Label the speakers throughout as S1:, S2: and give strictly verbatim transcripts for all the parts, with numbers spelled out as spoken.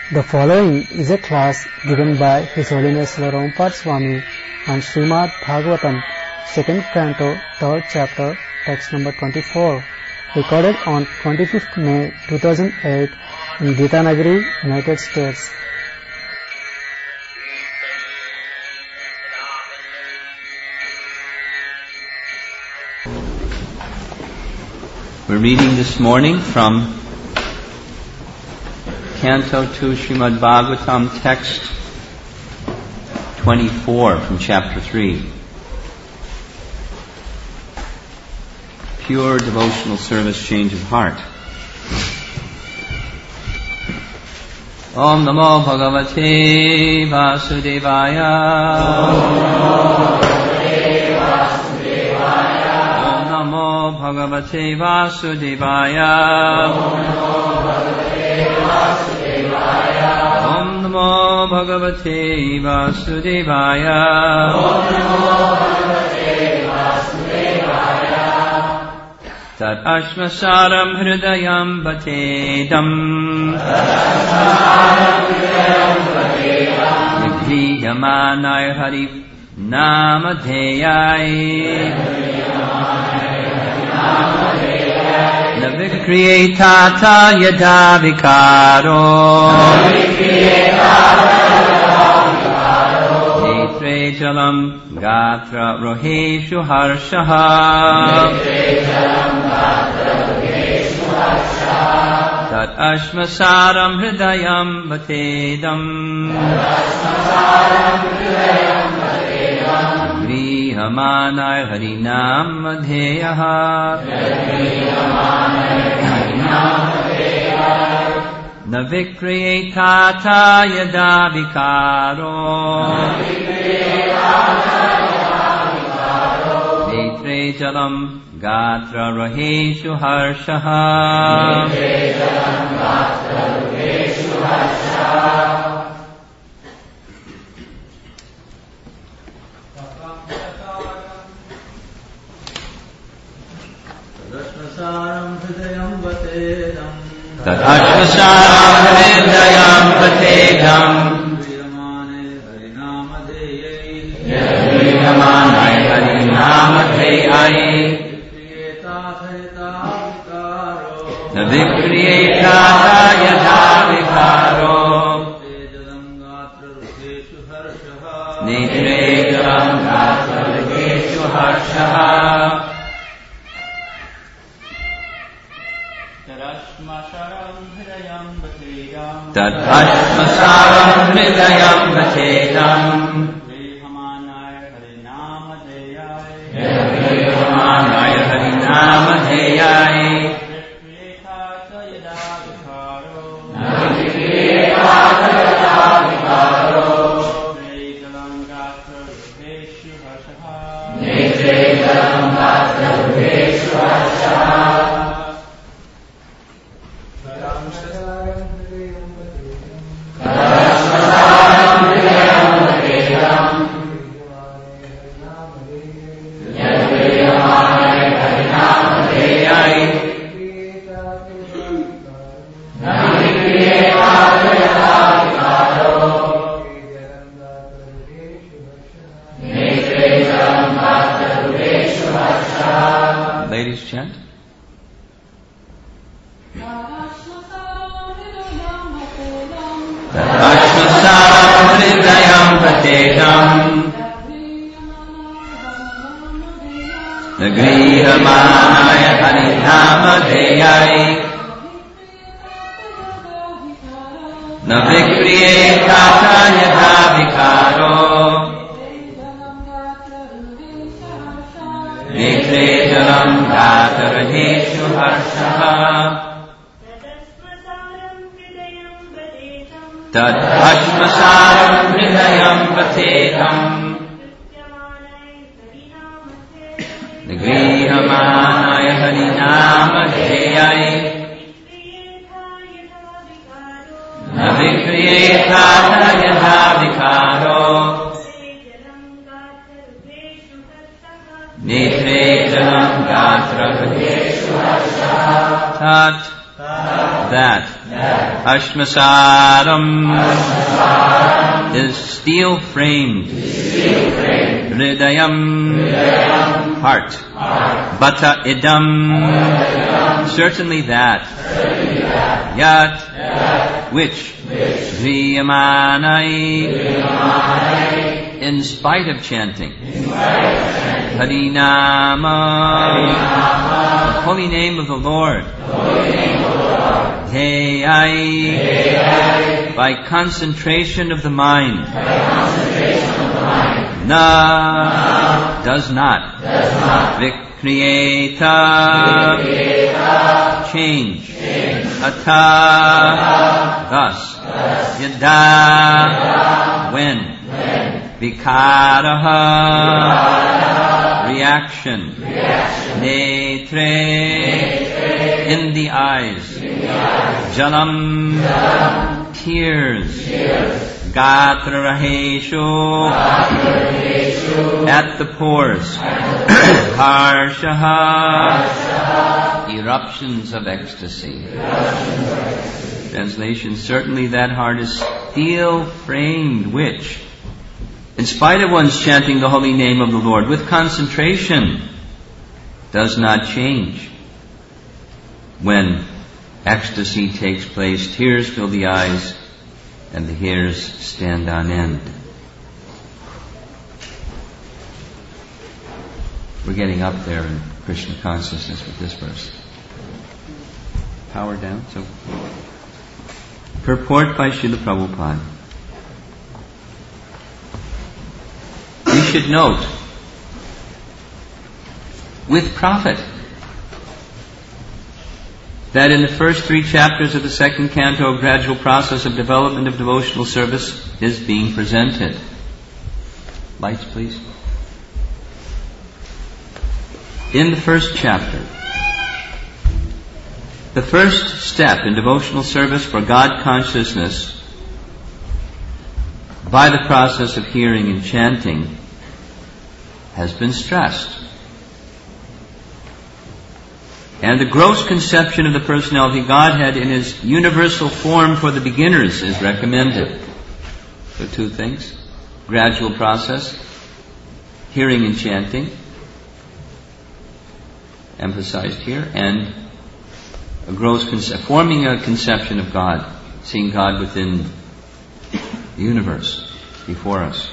S1: The following is a class given by His Holiness Lord Ompar Swami on Srimad Bhagavatam, second canto, third chapter, text number twenty-four, recorded on twenty-fifth May two thousand eight in Gitanagari, United States.
S2: We're reading this morning from Canto two, Srimad Bhagavatam, text twenty-four from chapter three. Pure devotional service, change of heart. Om Namo Bhagavate Vasudevaya. Om Namo Bhagavate Vasudevaya. Om Namo Bhagavate Vasudevaya. Tat ashmasaram hridayam batedam Vibriyamanay hari namadheyai Navikriyetata yada vikaro Netre jalam gatra roheshu harshaha Tat ashmasaram hridayam batedam Grihamanay harinam madheyaha Navikriyetata yada vikaro Netre jalam gatra roheshu harshaha Tat ashmasaram hridayam batedam Yadriyamanay harinamadheyai Navikriyetata yada vikaro Netre jalam gatra roheshu harshaha Tat ashmasaram hridayam batedam Yadriyamanay harinamadheyai Navikriyetata yada vikaro Netre jalam gatra roheshu harshaha Ladies chant. Ashmasaram hridayam batedam Nagrihamanaya harinamadheyai Navikriyetata yada vikaro Netre jalam gatra roheshu harshaha Tat ashmasaram hridayam batedam Nagrihamanaya harinamadheyai Navikriyetata yada vikaro Netre jalam gatra roheshu harshaha Tat, that Ashmasaram is steel-framed. Hridayam, heart. Bata idam, certainly that. Yat, which. Vriyamanai, in spite of chanting. Harinama, the holy name of the Lord. Heyai, by concentration of the mind. Na, does not. Vikriyeta, change. Ata, thus. Yada, when. Vikaraha, reaction. Netre, in the eyes. Jalam, tears. Gatra raheshu, at the pores. Harshaha, eruptions of ecstasy. Translation, certainly that heart is steel-framed, which, in spite of one's chanting the holy name of the Lord with concentration, does not change. When ecstasy takes place, tears fill the eyes and the hairs stand on end. We're getting up there in Krishna consciousness with this verse. Power down. So, purport by Srila Prabhupada. We should note, with profit, that in the first three chapters of the second canto, a gradual process of development of devotional service is being presented. Lights, please. In the first chapter, the first step in devotional service for God consciousness by the process of hearing and chanting has been stressed. And the gross conception of the personality Godhead in His universal form for the beginners is recommended. So two things. Gradual process, hearing and chanting, emphasized here, and a gross concept, forming a conception of God, seeing God within the universe before us.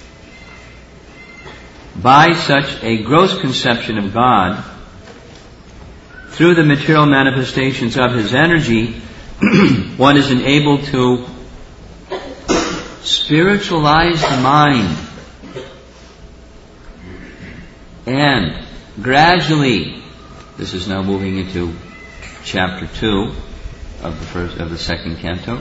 S2: By such a gross conception of God, through the material manifestations of His energy, one is enabled to spiritualize the mind and gradually, this is now moving into chapter two of the first of the second canto,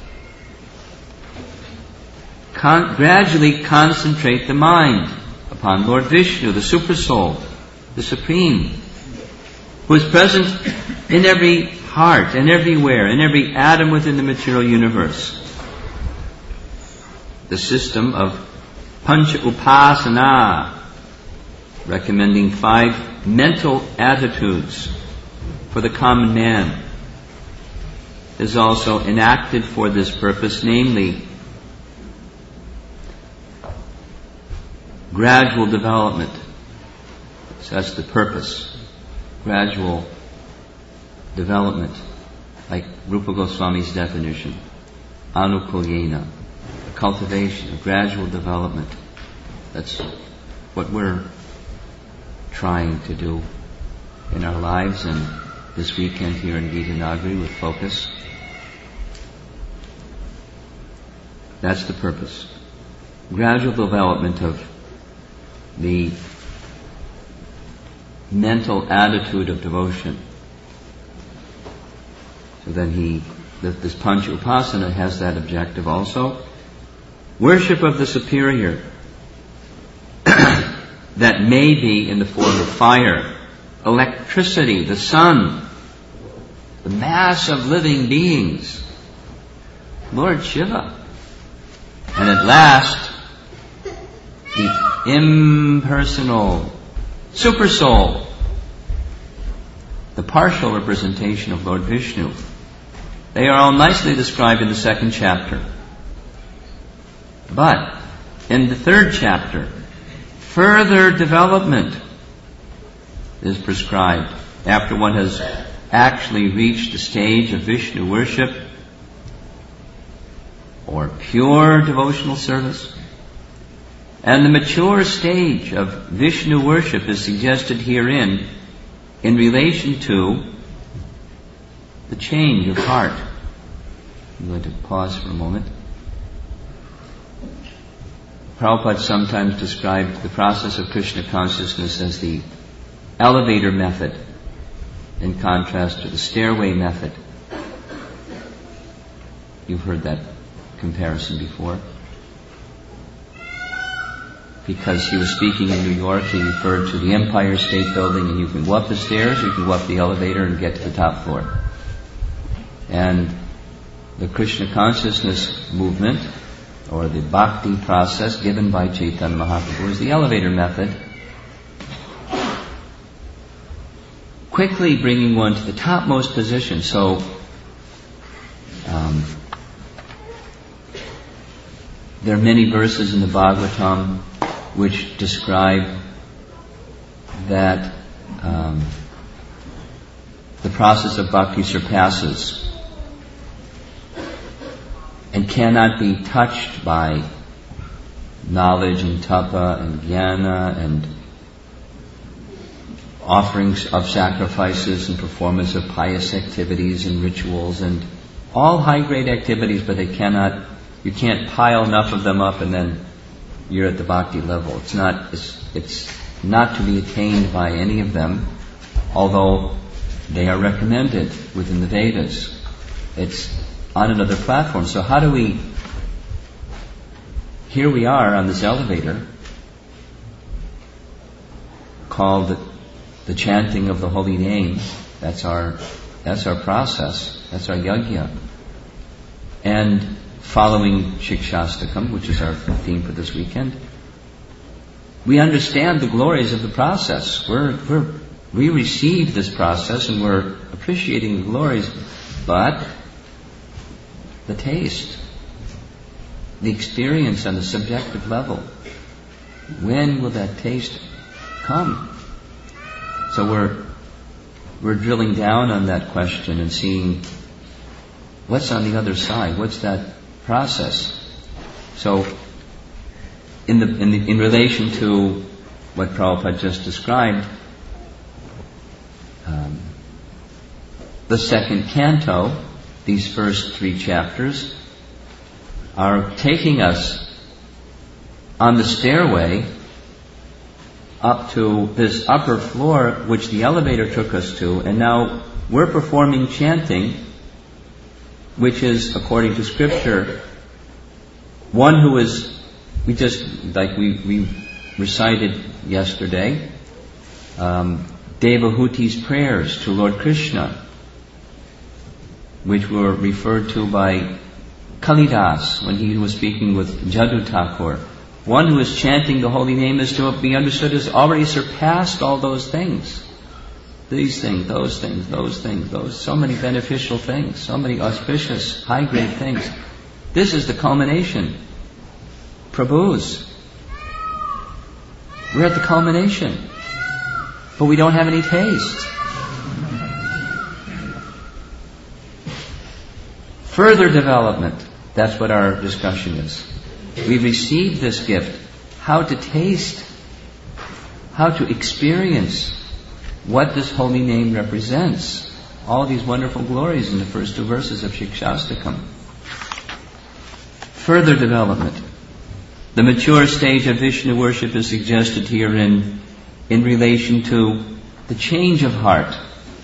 S2: con- gradually concentrate the mind upon Lord Vishnu, the Supersoul, the Supreme, who is present in every heart and everywhere, in every atom within the material universe. The system of Pancha Upasana, recommending five mental attitudes for the common man, is also enacted for this purpose, namely gradual development. So that's the purpose. Gradual development, like Rupa Goswami's definition, anukulyena, the cultivation of gradual development. That's what we're trying to do in our lives, and this weekend here in Gita Nagari with focus. That's the purpose. Gradual development of the mental attitude of devotion. So then he, this Pancha Upasana has that objective also. Worship of the superior that may be in the form of fire, electricity, the sun, the mass of living beings, Lord Shiva. And at last, the impersonal Super Soul, the partial representation of Lord Vishnu, They are all nicely described in the second chapter. But in the third chapter, further development is prescribed after one has actually reached the stage of Vishnu worship or pure devotional service. And the mature stage of Vishnu worship is suggested herein in relation to the change of heart. I'm going to pause for a moment. Prabhupada sometimes described the process of Krishna consciousness as the elevator method, in contrast to the stairway method. You've heard that comparison before. Because he was speaking in New York, he referred to the Empire State Building, and you can go up the stairs, you can go up the elevator and get to the top floor. And the Krishna consciousness movement, or the bhakti process given by Chaitanya Mahaprabhu, is the elevator method, quickly bringing one to the topmost position. So, um, there are many verses in the Bhagavatam which describe that um, the process of bhakti surpasses and cannot be touched by knowledge and tapa and jnana and offerings of sacrifices and performance of pious activities and rituals and all high-grade activities, but they cannot, you can't pile enough of them up and then you're at the bhakti level. It's not, it's, it's not to be attained by any of them, although they are recommended within the Vedas. It's on another platform. So how do we, here we are on this elevator called the, the chanting of the holy name. That's our, that's our process. That's our yajna. And following Shikshastakam, which is our theme for this weekend, we understand the glories of the process. We're, we're, we receive this process and we're appreciating the glories, but the taste, the experience on the subjective level, when will that taste come? So we're we're drilling down on that question and seeing what's on the other side. What's that process? So, in the in the, in relation to what Prabhupada just described, um, the second canto, these first three chapters, are taking us on the stairway up to this upper floor, which the elevator took us to, and now we're performing chanting, which is, according to Scripture, one who is, we just, like we, we recited yesterday, um, Devahuti's prayers to Lord Krishna, which were referred to by Kalidas when he was speaking with Jadu Thakur. One who is chanting the holy name is to be understood as already surpassed all those things. These things, those things, those things, those, so many beneficial things, so many auspicious, high-grade things. This is the culmination. Prabhu's. We're at the culmination. But we don't have any taste. Further development. That's what our discussion is. We received this gift. How to taste, how to experience what this holy name represents. All these wonderful glories in the first two verses of Shikshastakam. Further development. The mature stage of Vishnu worship is suggested herein in relation to the change of heart.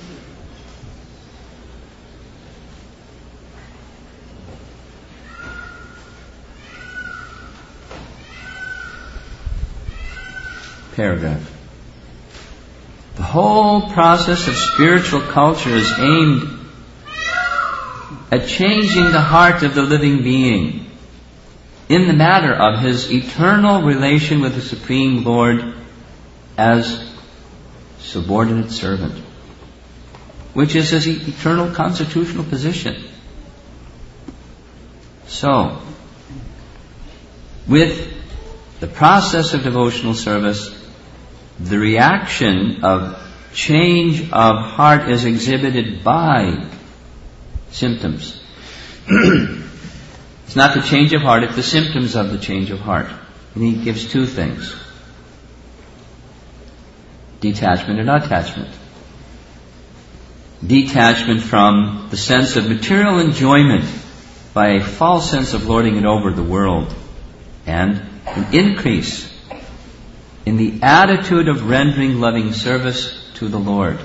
S2: Paragraph. The whole process of spiritual culture is aimed at changing the heart of the living being in the matter of his eternal relation with the Supreme Lord as subordinate servant, which is his eternal constitutional position. So, with the process of devotional service, the reaction of change of heart is exhibited by symptoms. It's not the change of heart, it's the symptoms of the change of heart. And he gives two things: detachment and attachment. Detachment from the sense of material enjoyment by a false sense of lording it over the world, and an increase in the attitude of rendering loving service to the Lord.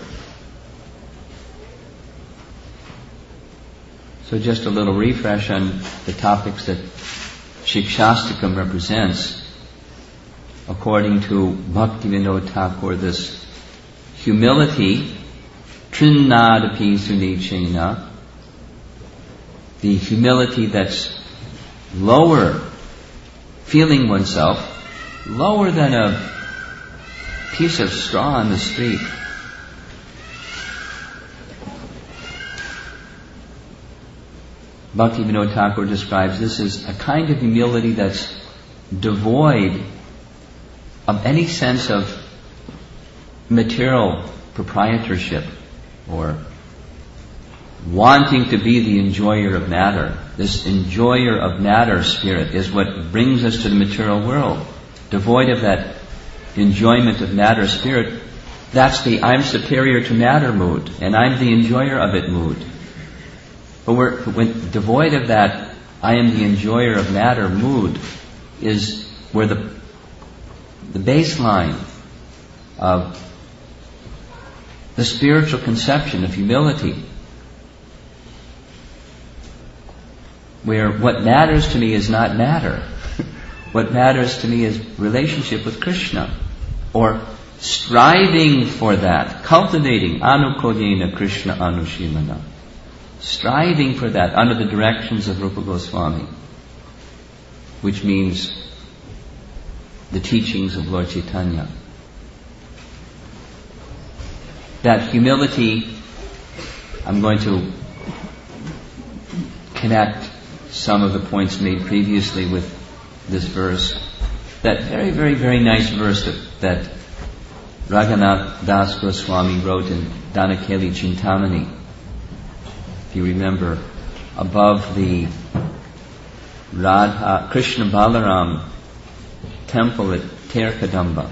S2: So just a little refresh on the topics that Shikshastakam represents. According to Bhaktivinoda Thakur, this humility, trinnadapi sunichena, the humility that's lower, feeling oneself lower than a piece of straw on the street. Bhaktivinoda Thakur describes this as a kind of humility that's devoid of any sense of material proprietorship or wanting to be the enjoyer of matter. This enjoyer of matter spirit is what brings us to the material world. Devoid of that enjoyment of matter spirit, that's the I'm superior to matter mood, and I'm the enjoyer of it mood. But we're, when devoid of that I am the enjoyer of matter mood is where the the baseline of the spiritual conception of humility, where what matters to me is not matter. What matters to me is relationship with Krishna, or striving for that, cultivating anukolyena Krishna anushimana, striving for that under the directions of Rupa Goswami, which means the teachings of Lord Chaitanya. That humility, I'm going to connect some of the points made previously with this verse. That very, very, very nice verse that, that Raghunath Das Goswami wrote in Danakeli Chintamani. If you remember, above the Radha Krishna Balaram temple at Terkadamba,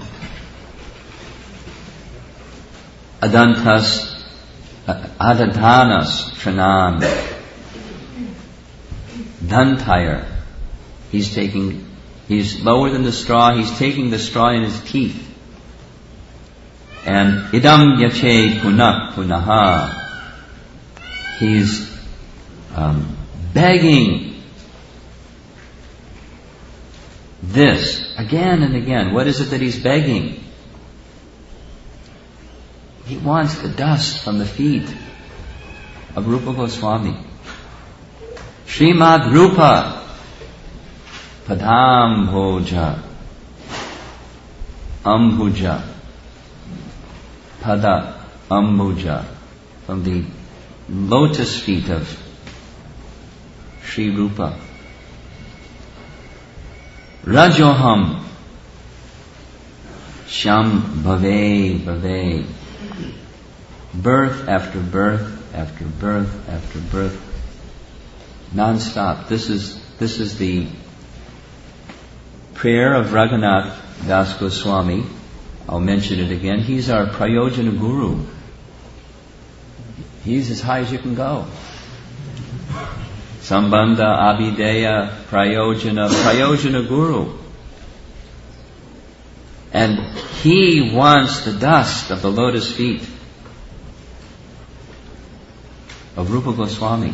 S2: Adantas Adadhanas Tranam Dantire. He's taking, he's lower than the straw, he's taking the straw in his teeth. And idam yache punak punaha. He's um, begging this again and again. What is it that he's begging? He wants the dust from the feet of Rupa Goswami. Srimad Rupa Padam Bhoja Ambuja Pada Ambuja, from the lotus feet of Sri Rupa. Rajoham Sham Bhave Bhave. Birth after birth after birth after birth, non-stop. This is this is the prayer of Raghunath Das Goswami. I'll mention it again. He's our Prayojana Guru. He's as high as you can go. Sambandha, Abhideya, Prayojana, Prayojana Guru. And he wants the dust of the lotus feet of Rupa Goswami.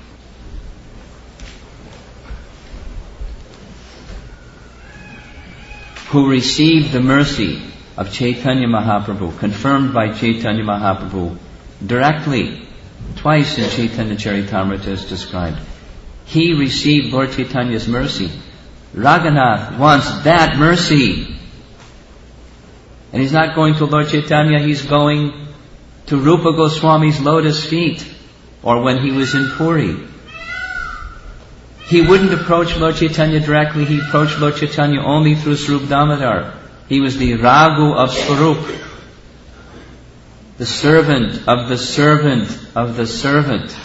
S2: Who received the mercy of Chaitanya Mahaprabhu, confirmed by Chaitanya Mahaprabhu directly, twice in Chaitanya Charitamrita is described. He received Lord Chaitanya's mercy. Raghunath wants that mercy. And he's not going to Lord Chaitanya, he's going to Rupa Goswami's lotus feet, or when he was in Puri. He wouldn't approach Lord Chaitanya directly. He approached Lord Chaitanya only through Swarup Damodar. He was the Raghu of Swarup, the servant of the servant of the servant.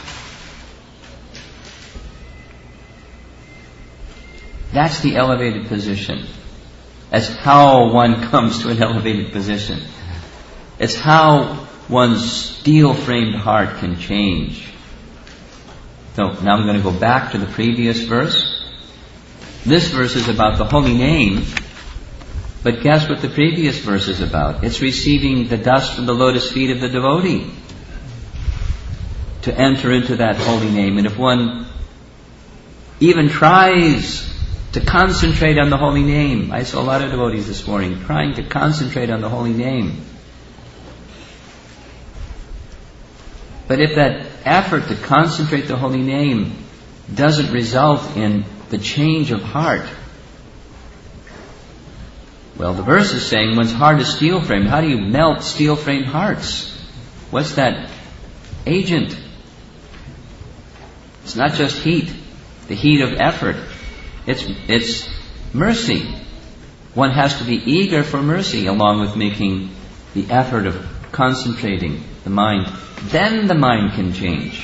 S2: That's the elevated position. That's how one comes to an elevated position. It's how one's steel-framed heart can change. So now I'm going to go back to the previous verse. This verse is about the holy name, but guess what the previous verse is about? It's receiving the dust from the lotus feet of the devotee to enter into that holy name. And if one even tries to concentrate on the holy name, I saw a lot of devotees this morning trying to concentrate on the holy name. But if that effort to concentrate the holy name doesn't result in the change of heart, well, the verse is saying one's heart is steel-framed. How do you melt steel-framed hearts? What's that agent? It's not just heat, the heat of effort. It's, it's mercy. One has to be eager for mercy along with making the effort of concentrating the mind. Then the mind can change.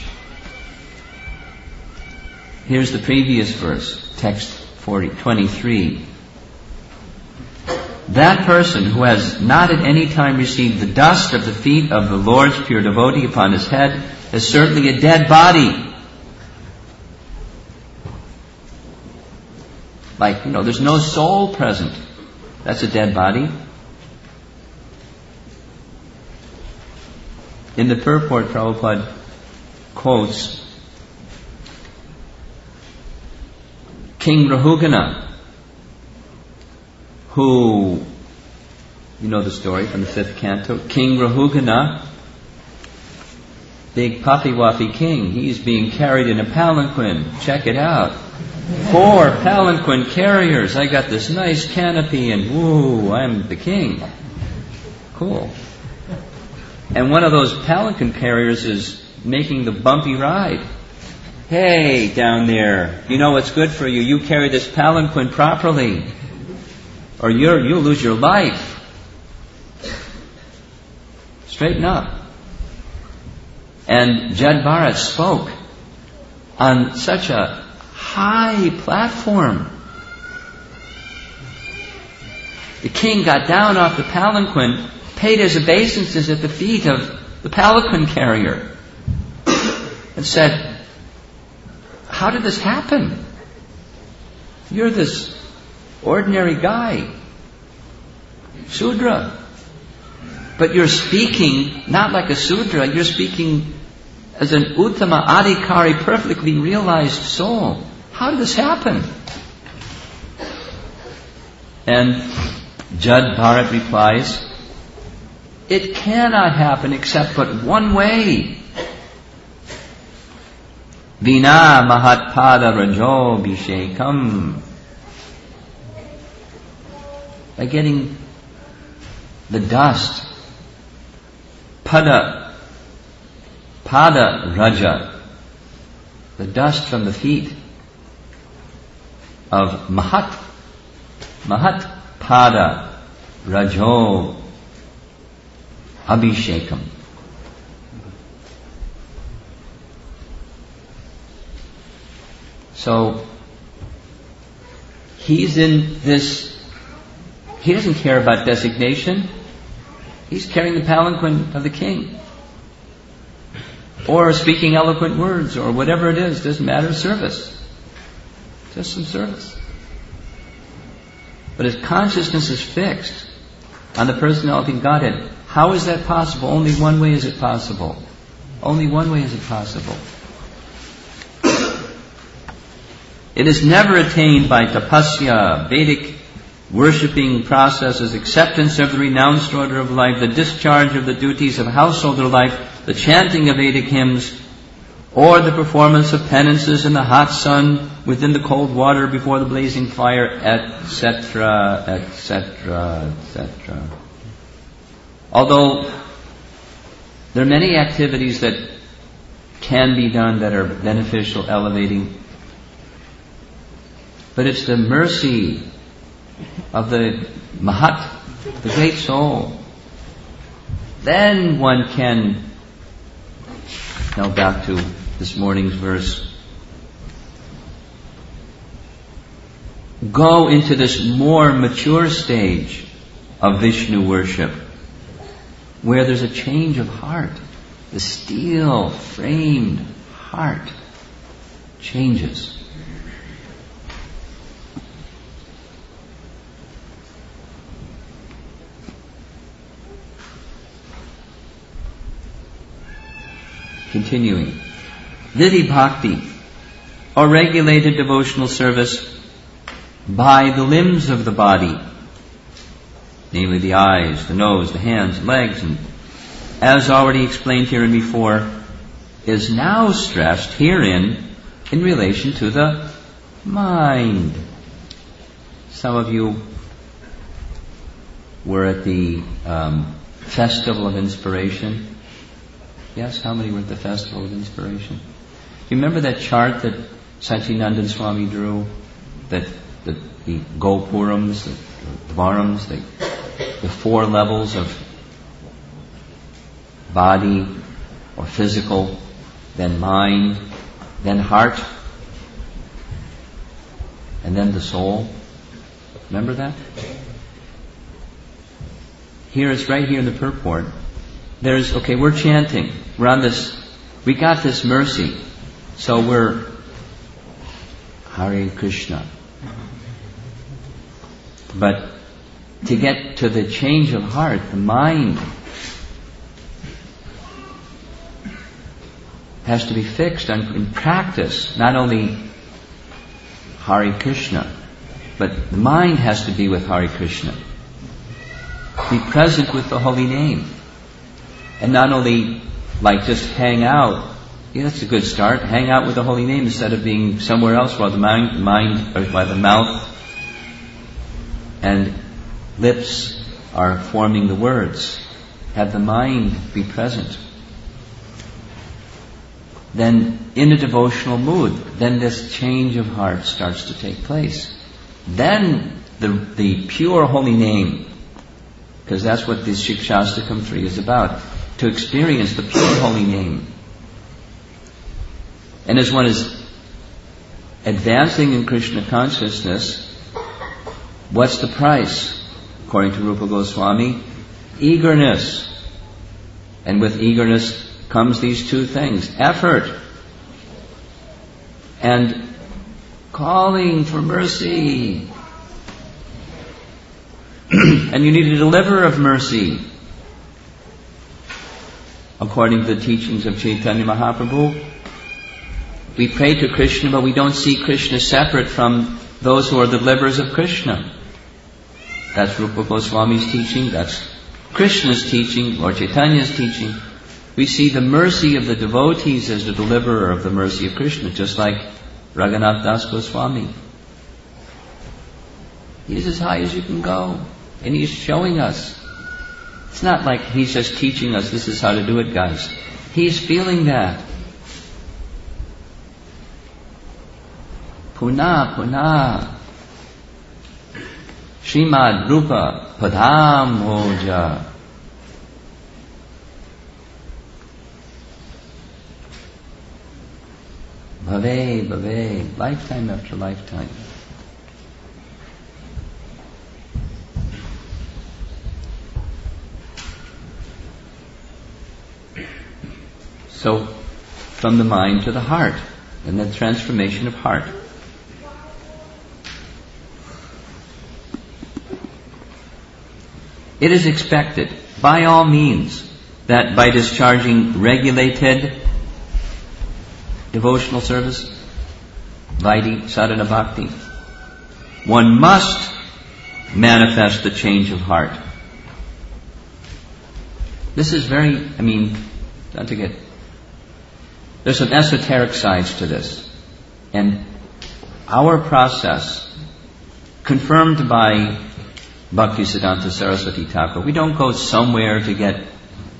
S2: Here's the previous verse, text forty, twenty-three. That person who has not at any time received the dust of the feet of the Lord's pure devotee upon his head is certainly a dead body. Like, you know, there's no soul present. That's a dead body. In the purport, Prabhupada quotes King Rahugana, who, you know the story from the fifth canto. King Rahugana, big puffy-waffy king, he's being carried in a palanquin. Check it out. Four palanquin carriers. I got this nice canopy and woo, I'm the king. Cool. And one of those palanquin carriers is making the bumpy ride. Hey, down there, you know what's good for you? You carry this palanquin properly, or you're, you'll lose your life. Straighten up. And Jad Bharat spoke on such a high platform. The king got down off the palanquin, paid his obeisances at the feet of the palanquin carrier, and said, "How did this happen? You're this ordinary guy, Sudra, but you're speaking not like a Sudra, you're speaking as an Uttama Adhikari, perfectly realized soul. How did this happen?" And Jad Bharat replies, "It cannot happen except but one way. Vina mahatpada rajo bhishekam." By getting the dust, pada, pada raja, the dust from the feet of Mahat, Mahat pada rajo abhishekam. So he's in this, he doesn't care about designation. He's carrying the palanquin of the king, or speaking eloquent words, or whatever it is, doesn't matter, service. Just some service. But his consciousness is fixed on the personality of Godhead. How is that possible? Only one way is it possible. Only one way is it possible. It is never attained by tapasya, Vedic worshipping processes, acceptance of the renounced order of life, the discharge of the duties of householder life, the chanting of Vedic hymns, or the performance of penances in the hot sun, within the cold water, before the blazing fire, et cetera, et cetera, et cetera. Although there are many activities that can be done that are beneficial, elevating, but it's the mercy of the Mahat, the great soul. Then one can, now back to this morning's verse, go into this more mature stage of Vishnu worship, where there's a change of heart. The steel-framed heart changes. Continuing. Vidhi Bhakti, or regulated devotional service by the limbs of the body, namely the eyes, the nose, the hands, legs, and as already explained here and before, is now stressed herein in relation to the mind. Some of you were at the um, Festival of Inspiration. Yes, how many were at the Festival of Inspiration? Do you remember that chart that Satyanandan Swami drew? That the, the Gopurams, the Dvarams, the, the four levels of body or physical, then mind, then heart, and then the soul. Remember that? Here, it's right here in the purport. There's, okay, we're chanting. We're on this, we got this mercy. So we're Hare Krishna. But to get to the change of heart, the mind has to be fixed on, in practice, not only Hare Krishna, but the mind has to be with Hare Krishna. Be present with the holy name. And not only like just hang out. Yeah, that's a good start. Hang out with the holy name instead of being somewhere else while the mind, mind or by the mouth and lips are forming the words. Have the mind be present. Then in a devotional mood, then this change of heart starts to take place. Then the, the pure holy name, because that's what this Shikshastakam three is about, to experience the pure holy name. And as one is advancing in Krishna consciousness, what's the price? According to Rupa Goswami, eagerness. And with eagerness comes these two things, effort and calling for mercy. And you need a deliverer of mercy. According to the teachings of Chaitanya Mahaprabhu, we pray to Krishna, but we don't see Krishna separate from those who are the deliverers of Krishna. That's Rupa Goswami's teaching, that's Krishna's teaching, Lord Chaitanya's teaching. We see the mercy of the devotees as the deliverer of the mercy of Krishna, just like Raghunath Das Goswami. He's as high as you can go, and he's showing us. It's not like he's just teaching us, this is how to do it, guys. He's feeling that. Puna, Puna. Srimad Rupa Padam Hoja. Bhave, bhave, lifetime after lifetime. So, from the mind to the heart, and the transformation of heart. It is expected, by all means, that by discharging regulated devotional service, Vaidhi Sadhana Bhakti, one must manifest the change of heart. This is very, I mean, not to get, there's some esoteric sides to this. And our process, confirmed by Bhaktisiddhanta Saraswati Thakur, we don't go somewhere to get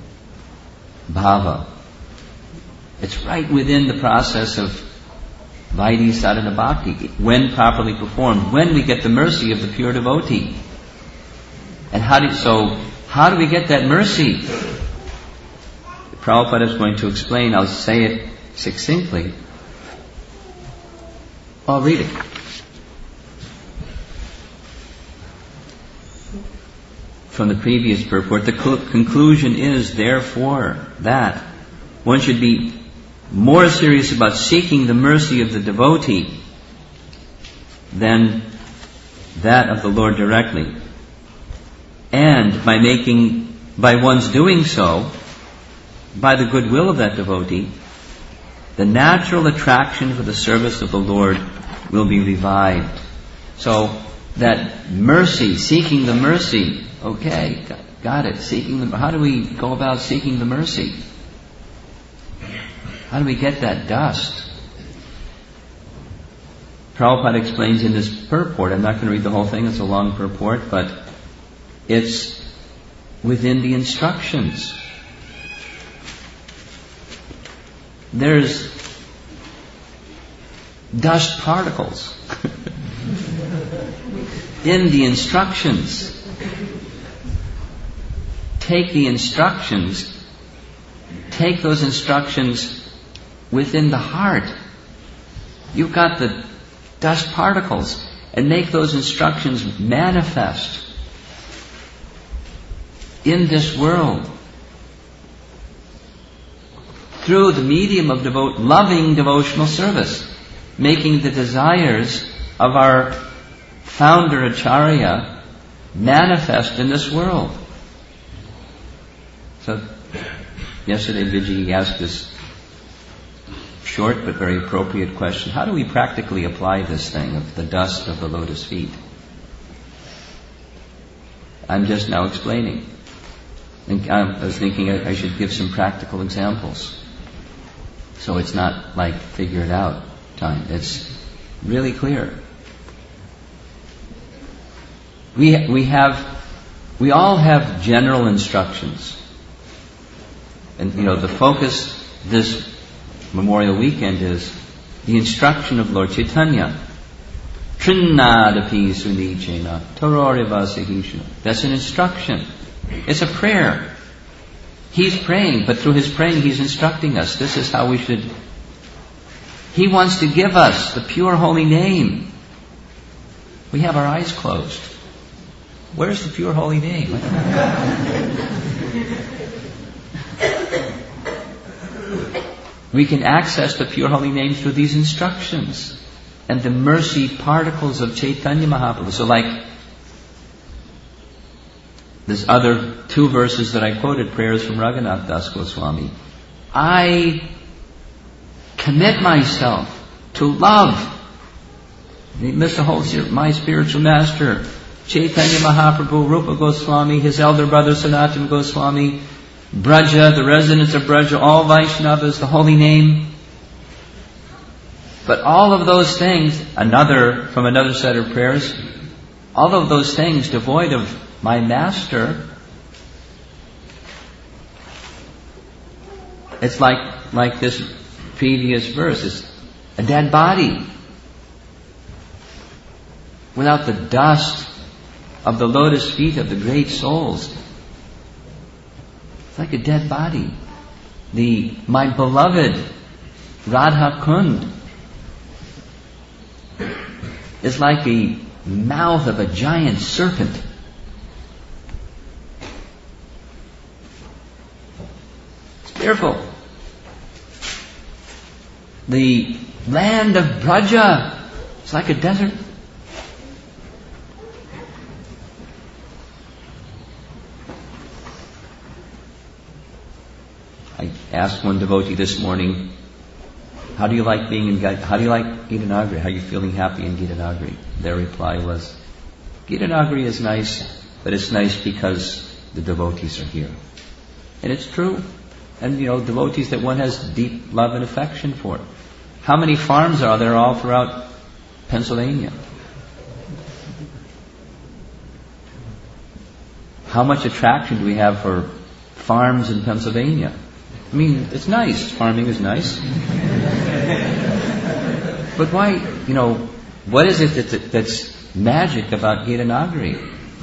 S2: bhava. It's right within the process of Vaidhi sadhana bhakti, when properly performed, when we get the mercy of the pure devotee. And how do, so, how do we get that mercy? Prabhupada is going to explain, I'll say it succinctly. I'll read it. From the previous purport, the conclusion is, therefore, that one should be more serious about seeking the mercy of the devotee than that of the Lord directly. And by making, by one's doing so, by the goodwill of that devotee, the natural attraction for the service of the Lord will be revived. So that mercy, seeking the mercy, okay, got it, seeking the, how do we go about seeking the mercy? How do we get that dust? Prabhupada explains in this purport, I'm not going to read the whole thing, it's a long purport, but it's within the instructions. There's dust particles in the instructions. Take the instructions, take those instructions within the heart. You've got the dust particles, and make those instructions manifest in this world through the medium of devo- loving devotional service, making the desires of our founder Acharya manifest in this world. So, yesterday Vijay asked this short but very appropriate question. How do we practically apply this thing of the dust of the lotus feet? I'm just now explaining. And I was thinking I should give some practical examples. So it's not like figure it out time. It's really clear. We we have we all have general instructions. And you know, the focus this Memorial Weekend is the instruction of Lord Chaitanya. Trinnadapi sunichena tororivasihishna. That's an instruction. It's a prayer. He's praying, but through his praying he's instructing us. This is how we should... He wants to give us the pure holy name. We have our eyes closed. Where's the pure holy name? We can access the pure holy name through these instructions and the mercy particles of Chaitanya Mahaprabhu. So like this other two verses that I quoted, prayers from Raghunath Das Goswami. I commit myself to love Mister Holzer, my spiritual master, Chaitanya Mahaprabhu, Rupa Goswami, his elder brother Sanatana Goswami, Braja, the residents of Braja, all Vaishnavas, the holy name. But all of those things, another, from another set of prayers, all of those things devoid of my master, it's like, like this previous verse, it's a dead body. Without the dust of the lotus feet of the great souls, it's like a dead body. The my beloved Radha Kund is like the mouth of a giant serpent. It's fearful. The land of Braja is like a desert. I asked one devotee this morning, how do you like being in how do you like Gita Nagari? How are you feeling happy in Gita Nagari? Their reply was, Gita Nagari is nice, but it's nice because the devotees are here. And it's true. And you know, devotees that one has deep love and affection for. How many farms are there all throughout Pennsylvania? How much attraction do we have for farms in Pennsylvania? I mean, it's nice. Farming is nice. But why, you know, what is it that's, that's magic about Gita Nagari?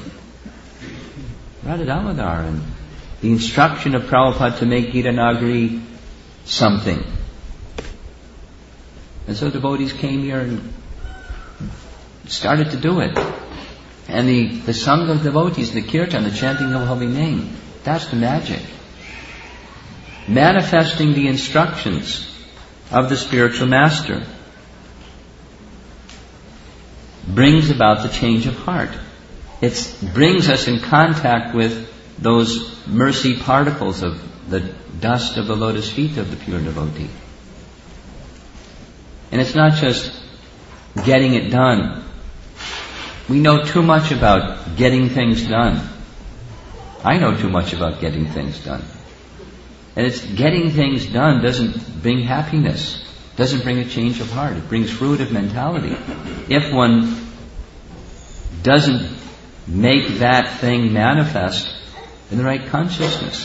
S2: Radha Damodar and the instruction of Prabhupada to make Gita Nagari something. And so devotees came here and started to do it. And the, the Sangha of devotees, the kirtan, the chanting of holy name, that's the magic. Manifesting the instructions of the spiritual master brings about the change of heart. It brings us in contact with those mercy particles of the dust of the lotus feet of the pure devotee. And it's not just getting it done. We know too much about getting things done. I know too much about getting things done. And it's getting things done doesn't bring happiness, doesn't bring a change of heart. It brings fruitive mentality. If one doesn't make that thing manifest in the right consciousness.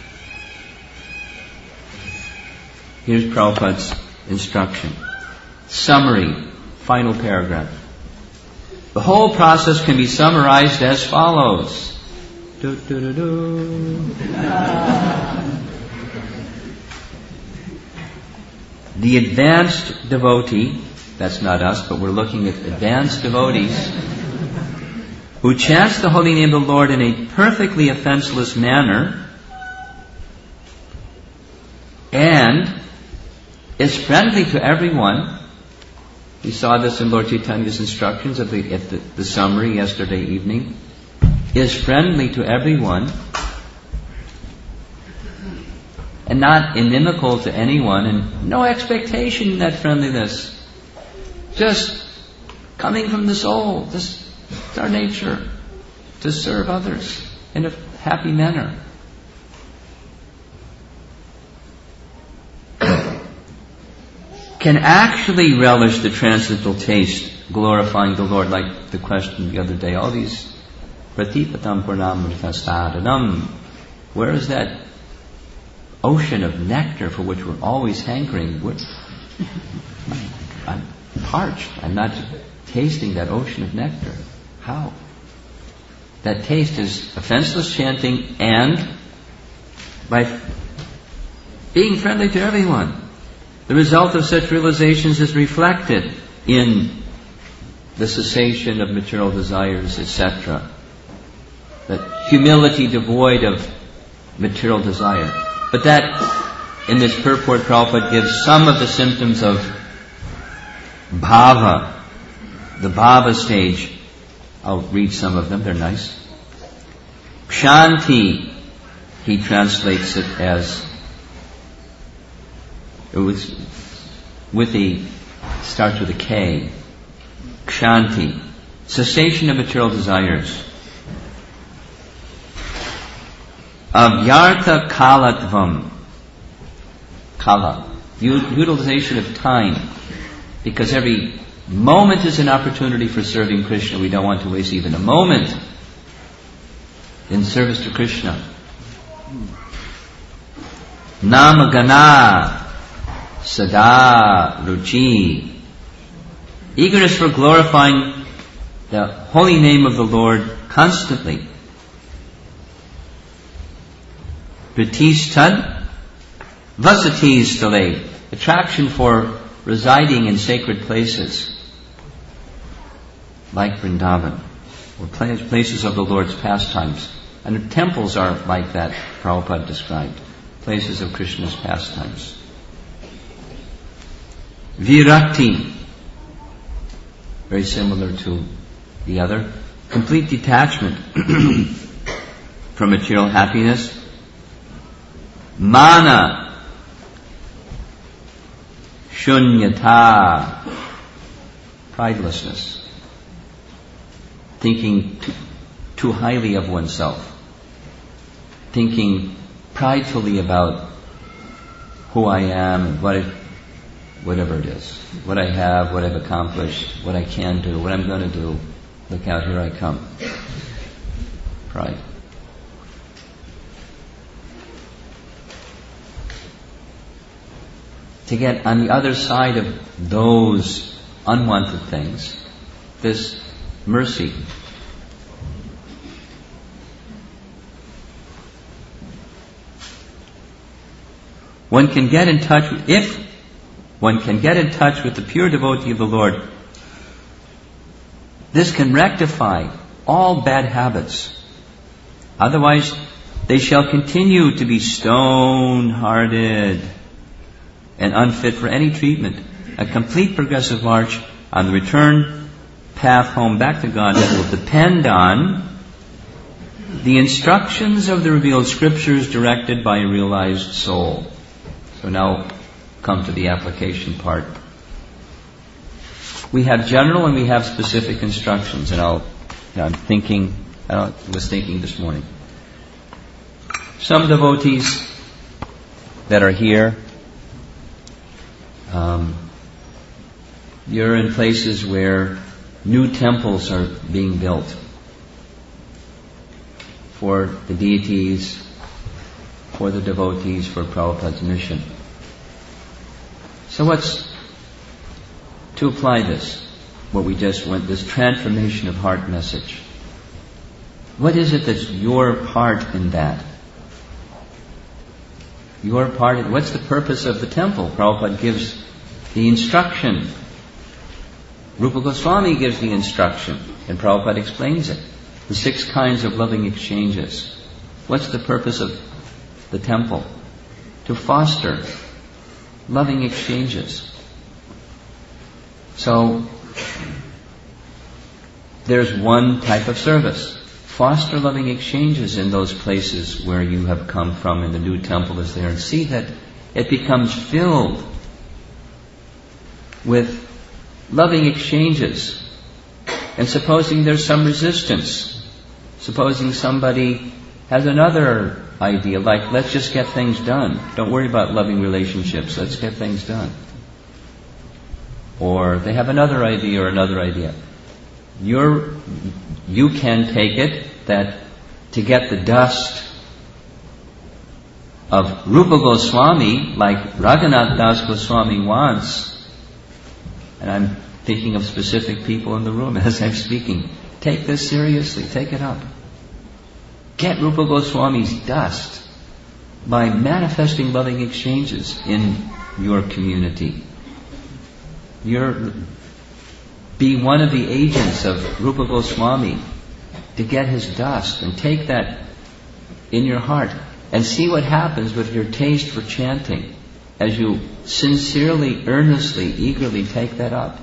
S2: Here's Prabhupada's instruction. Summary, final paragraph. The whole process can be summarized as follows. Do, do, do, do. The advanced devotee, that's not us, but we're looking at advanced devotees, who chants the holy name of the Lord in a perfectly offenseless manner and is friendly to everyone. We saw this in Lord Chaitanya's instructions at the, at the, the summary yesterday evening. Is friendly to everyone and not inimical to anyone, and no expectation in that friendliness. Just coming from the soul. Just it's our nature to serve others in a happy manner. Can actually relish the transcendental taste, glorifying the Lord, like the question the other day. All these pratipatam purnam sadanam. Where is that ocean of nectar for which we're always hankering? We're, I'm parched. I'm not tasting that ocean of nectar. How? That taste is offenseless chanting and by being friendly to everyone. The result of such realizations is reflected in the cessation of material desires, et cetera. That humility devoid of material desire. But that, in this purport, Prabhupada gives some of the symptoms of bhava, the bhava stage. I'll read some of them, they're nice. Kshanti, he translates it as, it was with the, starts with a K. Kshanti, cessation of material desires. Avyartha kalatvam, kala, utilization of time, because every moment is an opportunity for serving Krishna. We don't want to waste even a moment in service to Krishna. Namagana sada ruchi, eagerness for glorifying the holy name of the Lord constantly. Pratistad vasatistale, attraction for residing in sacred places like Vrindavan, or places of the Lord's pastimes. And temples are like that, Prabhupada described, places of Krishna's pastimes. Virakti, very similar to the other, complete detachment from material happiness. Mana, shunyata, pridelessness, thinking too, too highly of oneself, thinking pridefully about who I am and what it, whatever it is, what I have, what I've accomplished, what I can do, what I'm going to do. Look out, here I come. Pride. To get on the other side of those unwanted things, this mercy. One can get in touch, if one can get in touch with the pure devotee of the Lord, this can rectify all bad habits. Otherwise, they shall continue to be stone-hearted and unfit for any treatment. A complete progressive march on the return path home back to Godhead will depend on the instructions of the revealed scriptures directed by a realized soul. So now come to the application part. We have general and we have specific instructions, and I'll, you know, I'm thinking, I was thinking this morning. Some devotees that are here, um, you're in places where new temples are being built for the deities, for the devotees, for Prabhupada's mission. So what's to apply this, what we just went, this transformation of heart message? What is it that's your part in that? Your part in, what's the purpose of the temple? Prabhupada gives the instruction. Rupa Goswami gives the instruction, and Prabhupada explains it. The six kinds of loving exchanges. What's the purpose of the temple? To foster loving exchanges. So, there's one type of service. Foster loving exchanges in those places where you have come from, and the new temple is there, and see that it becomes filled with loving exchanges. And supposing there's some resistance, supposing somebody has another idea, like, let's just get things done. Don't worry about loving relationships, let's get things done. Or they have another idea or another idea. You're, you can take it that to get the dust of Rupa Goswami, like Raghunath Das Goswami wants, and I'm thinking of specific people in the room as I'm speaking, take this seriously, take it up. Get Rupa Goswami's dust by manifesting loving exchanges in your community. You're, be one of the agents of Rupa Goswami to get his dust, and take that in your heart and see what happens with your taste for chanting as you sincerely, earnestly, eagerly take that up.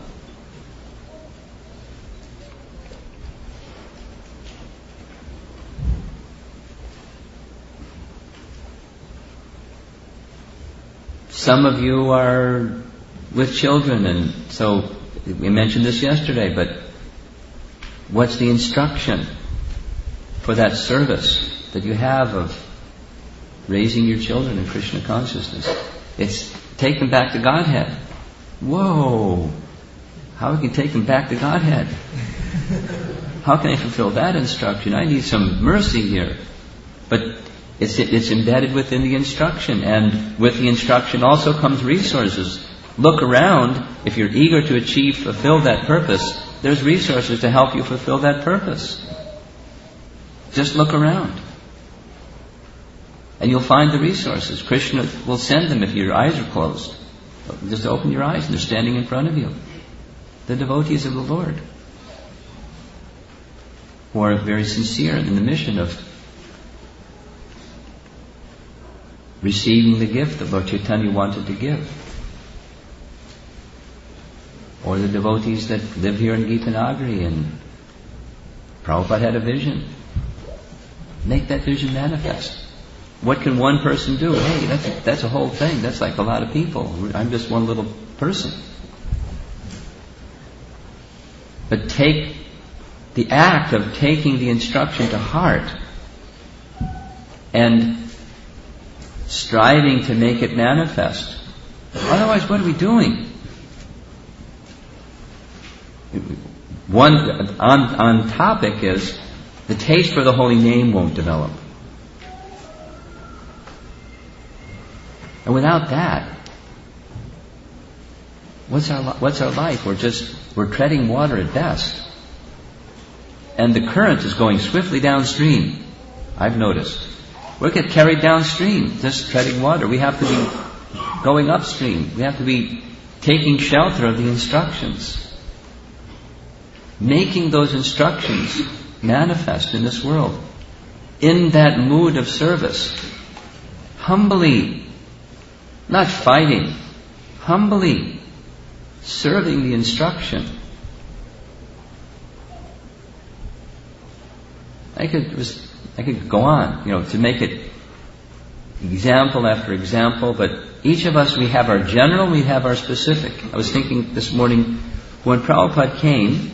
S2: Some of you are with children, and so we mentioned this yesterday, but what's the instruction for that service that you have of raising your children in Krishna consciousness? It's take them back to Godhead. Whoa! How can I take them back to Godhead? How can I fulfill that instruction? I need some mercy here. But it's, it's embedded within the instruction, and with the instruction also comes resources. Look around. If you're eager to achieve, fulfill that purpose, there's resources to help you fulfill that purpose. Just look around, and you'll find the resources. Krishna will send them if your eyes are closed. Just open your eyes and they're standing in front of you. The devotees of the Lord, who are very sincere in the mission of receiving the gift that Lord Chaitanya wanted to give. Or the devotees that live here in Gitanagari, and Prabhupada had a vision. Make that vision manifest. What can one person do? Hey, that's a, that's a whole thing. That's like a lot of people. I'm just one little person. But take the act of taking the instruction to heart and striving to make it manifest. Otherwise, what are we doing? One on, on topic is the taste for the holy name won't develop. And without that, What's our li- what's our life? We're just we're treading water at best, and the current is going swiftly downstream. I've noticed we get carried downstream, just treading water. We have to be going upstream. We have to be taking shelter of the instructions, making those instructions manifest in this world, in that mood of service, humbly, not fighting, humbly serving the instruction. I could was, I could go on, you know, to make it example after example, but each of us, we have our general, we have our specific. I was thinking this morning, when Prabhupada came,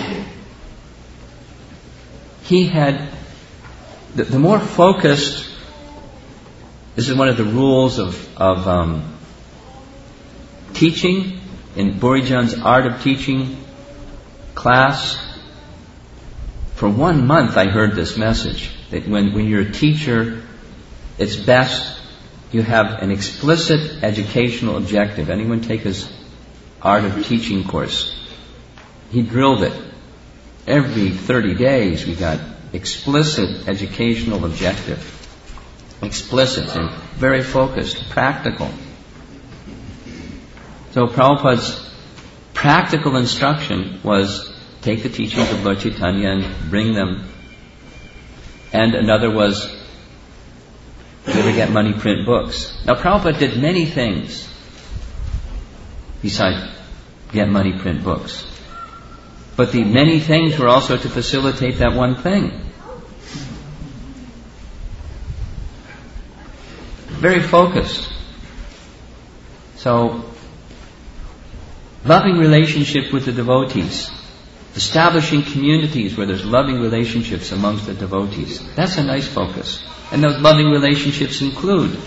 S2: he had, the, the more focused, this is one of the rules of, of um, teaching, in Borijan's Art of Teaching class. For one month I heard this message, that when, when you're a teacher, it's best you have an explicit educational objective. Anyone take his Art of Teaching course? He drilled it. Every thirty days we got explicit educational objective. Explicit and very focused, practical. So Prabhupada's practical instruction was take the teachings of Lord Chaitanya and bring them. And another was, you ever get money, print books. Now Prabhupada did many things besides get money, print books. But the many things were also to facilitate that one thing. Very focused. So, loving relationship with the devotees. Establishing communities where there's loving relationships amongst the devotees. That's a nice focus. And those loving relationships include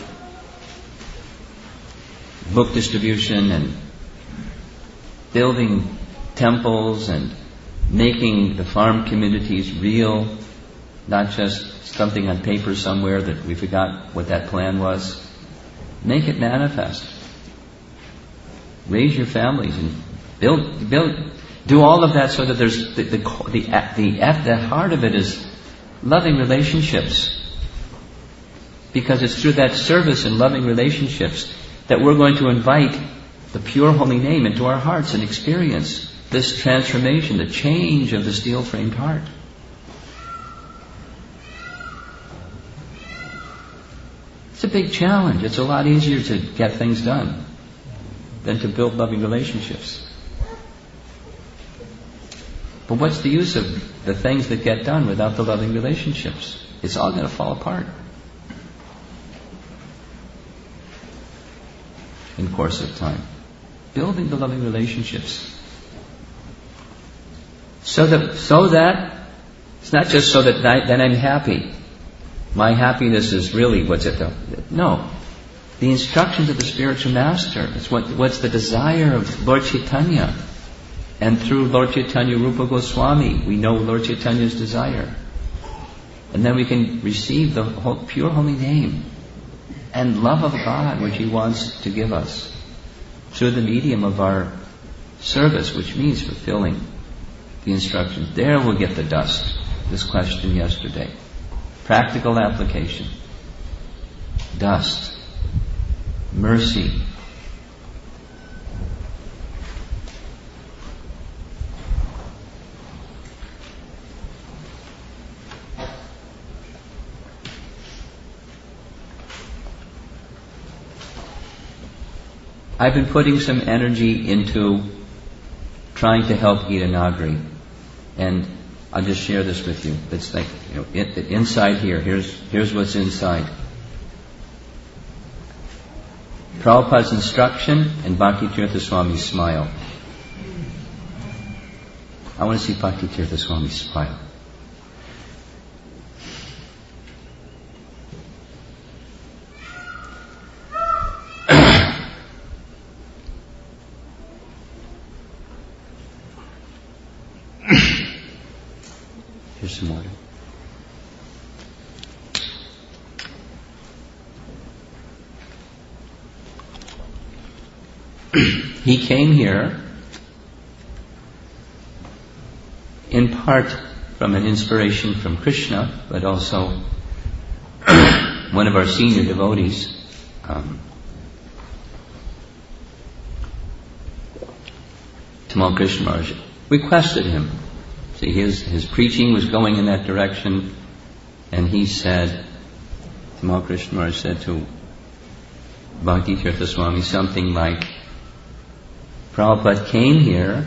S2: book distribution and building temples and making the farm communities real, not just something on paper somewhere that we forgot what that plan was. Make it manifest. Raise your families and build, build, do all of that so that there's the the the, the at the heart of it is loving relationships. Because it's through that service and loving relationships that we're going to invite the pure holy name into our hearts and experience this transformation, the change of the steel-framed heart. It's a big challenge. It's a lot easier to get things done than to build loving relationships. But what's the use of the things that get done without the loving relationships? It's all going to fall apart in course of time. Building the loving relationships. So that, so that, it's not just so that I, then I'm happy. My happiness is really what's at the, no. The instructions of the spiritual master, it's what, what's the desire of Lord Chaitanya. And through Lord Chaitanya Rupa Goswami, we know Lord Chaitanya's desire. And then we can receive the whole, pure holy name and love of God, which He wants to give us through the medium of our service, which means fulfilling the instructions. There we'll get the dust. This question yesterday. Practical application. Dust. Mercy. I've been putting some energy into trying to help Gita Nagari, and I'll just share this with you. It's like, you know, it, it, inside here. Here's here's what's inside. Prabhupada's instruction and Bhakti-tirtha Swami's smile. I want to see Bhakti-tirtha Swami's smile. Here's some water. he came here in part from an inspiration from Krishna, but also one of our senior devotees, um, Tamal Krishna Maharaj, requested him. See, his, his preaching was going in that direction, and he said, Tamal Krishna Maharaj said to Bhakti Tirtha Swami something like, Prabhupada came here,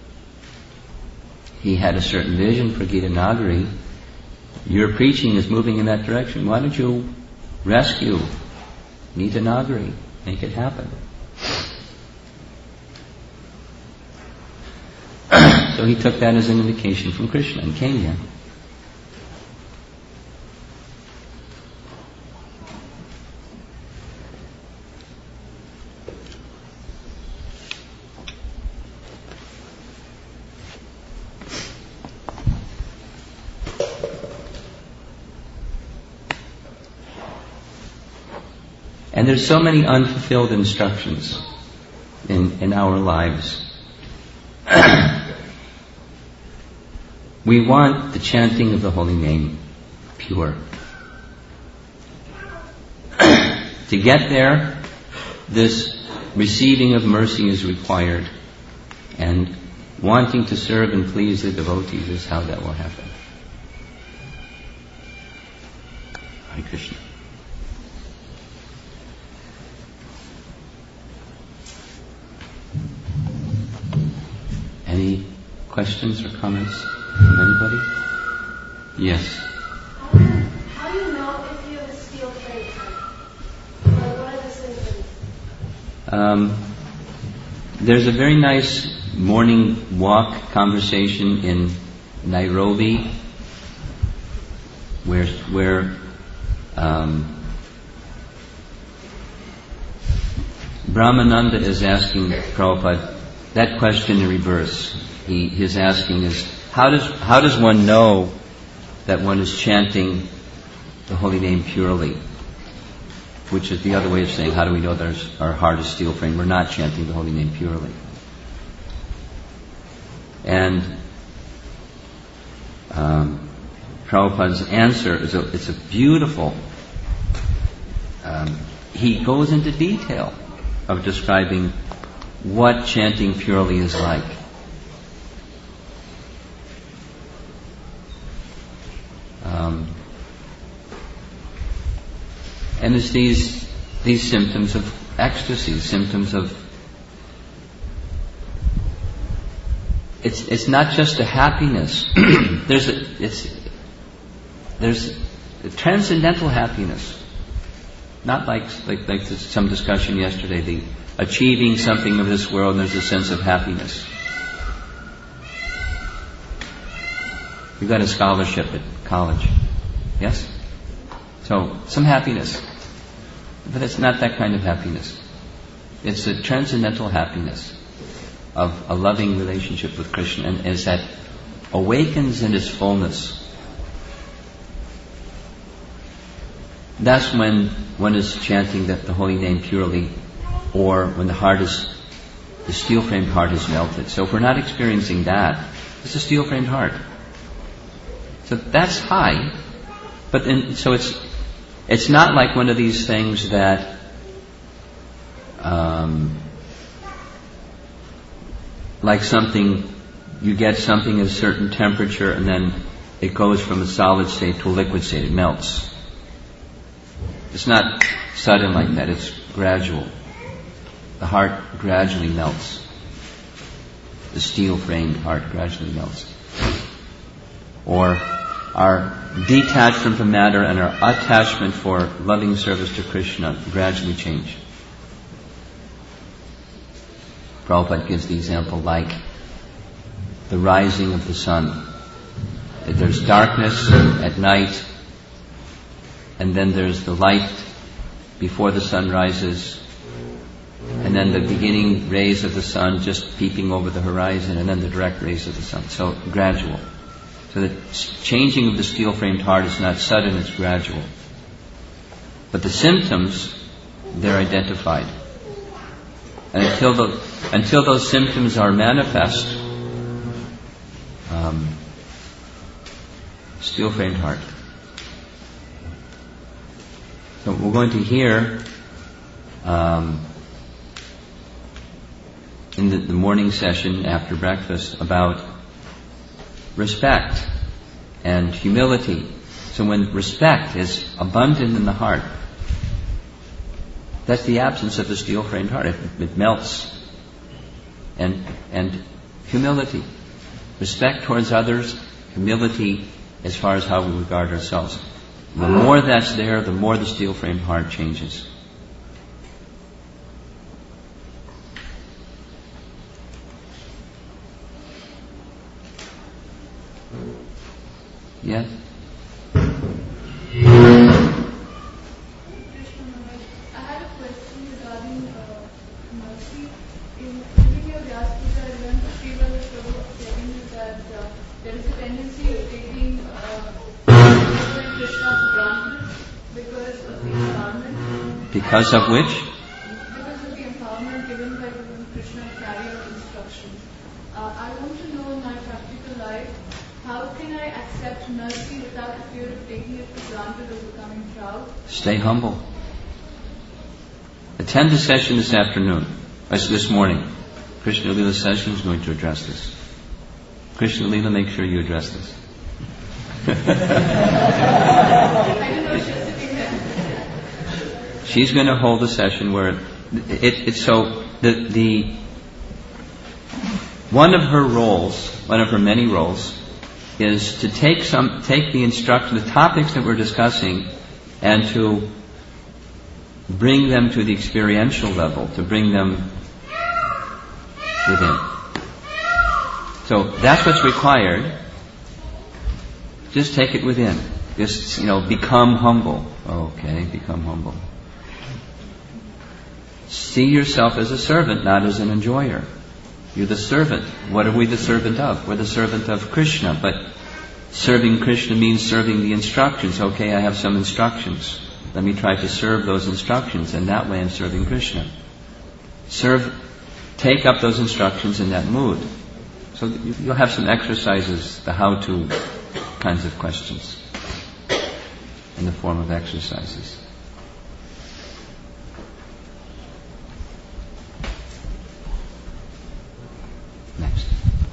S2: he had a certain vision for Gita Nagari, your preaching is moving in that direction, why don't you rescue Gita Nagari, make it happen. So he took that as an indication from Krishna and came here. And there's so many unfulfilled instructions in, in our lives. We want the chanting of the holy name pure. To get there, this receiving of mercy is required, and wanting to serve and please the devotees is how that will happen. Hare Krishna. Any questions or comments from anybody? Yes.
S3: How do you, how do you know if you have a steel frame type? Like, what are the symptoms?
S2: Um, there's a very nice morning walk conversation in Nairobi where where um, Brahmananda is asking Prabhupada that question in reverse. He his asking is, how does how does one know that one is chanting the holy name purely? Which is the other way of saying, how do we know that our heart is steel frame? We're not chanting the holy name purely. And um, Prabhupada's answer is a, it's a beautiful. Um, he goes into detail of describing what chanting purely is like. Um, and it's these these symptoms of ecstasy, symptoms of it's it's not just a happiness. there's a it's there's a transcendental happiness, not like like like this, some discussion yesterday. The achieving something of this world, and there's a sense of happiness. You got a scholarship at college, yes? So, some happiness. But it's not that kind of happiness. It's a transcendental happiness of a loving relationship with Krishna, and as that awakens in its fullness, that's when one is chanting that the holy name purely, or when the heart is, the steel-framed heart is melted. So if we're not experiencing that, it's a steel-framed heart. So that's high, but then, so it's, it's not like one of these things that, um, like something, you get something at a certain temperature and then it goes from a solid state to a liquid state, it melts. It's not sudden like that, it's gradual. The heart gradually melts. The steel-framed heart gradually melts. Or our detachment from matter and our attachment for loving service to Krishna gradually change. Prabhupada gives the example like the rising of the sun. There's darkness at night, and then there's the light before the sun rises, and then the beginning rays of the sun just peeping over the horizon, and then the direct rays of the sun. So gradual. So the changing of the steel-framed heart is not sudden, it's gradual. But the symptoms, they're identified. And until the, until those symptoms are manifest, um, steel-framed heart. So we're going to hear um, in the, the morning session after breakfast about respect and humility. So when respect is abundant in the heart, that's the absence of the steel-framed heart. It, it melts. And and humility. Respect towards others, humility as far as how we regard ourselves. The more that's there, the more the steel-framed heart changes. Yes? Because of which?
S3: Because of the empowerment given by Guru Krishna to carry out instructions. Uh, I want to know in my practical life, how can I accept mercy without the fear of taking it for granted or becoming proud?
S2: Stay humble. Attend the session this afternoon, as this morning. Krishna Lila session is going to address this. Krishna Lila, make sure you address this.
S3: I didn't know she was sitting there.
S2: She's going to hold a session where it, it, it's so the the one of her roles, one of her many roles, is to take some take the instruction, the topics that we're discussing, and to bring them to the experiential level, to bring them within. So that's what's required. Just take it within. Just, you know, become humble. Okay, become humble. See yourself as a servant, not as an enjoyer. You're the servant. What are we the servant of? We're the servant of Krishna, but serving Krishna means serving the instructions. Okay, I have some instructions. Let me try to serve those instructions, and that way I'm serving Krishna. Serve, take up those instructions in that mood. So you'll have some exercises, the how-to kinds of questions in the form of exercises. Next.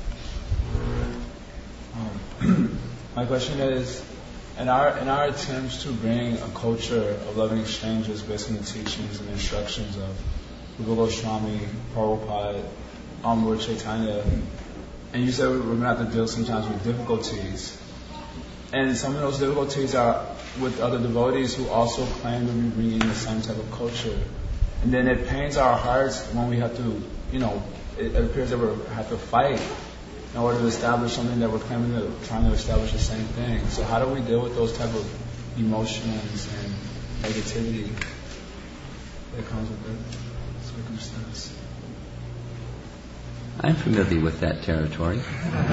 S4: Um, my question is, in our in our attempts to bring a culture of loving exchanges based on the teachings and instructions of Rupa Goswami, Prabhupada, um, Lord Chaitanya, and you said we're going to have to deal sometimes with difficulties. And some of those difficulties are with other devotees who also claim to be bringing the same type of culture. And then it pains our hearts when we have to, you know, it, it appears that we have to fight in order to establish something that we're claiming to, trying to establish the same thing. So how do we deal with those type of emotions and negativity that comes with that circumstance?
S2: I'm familiar with that territory.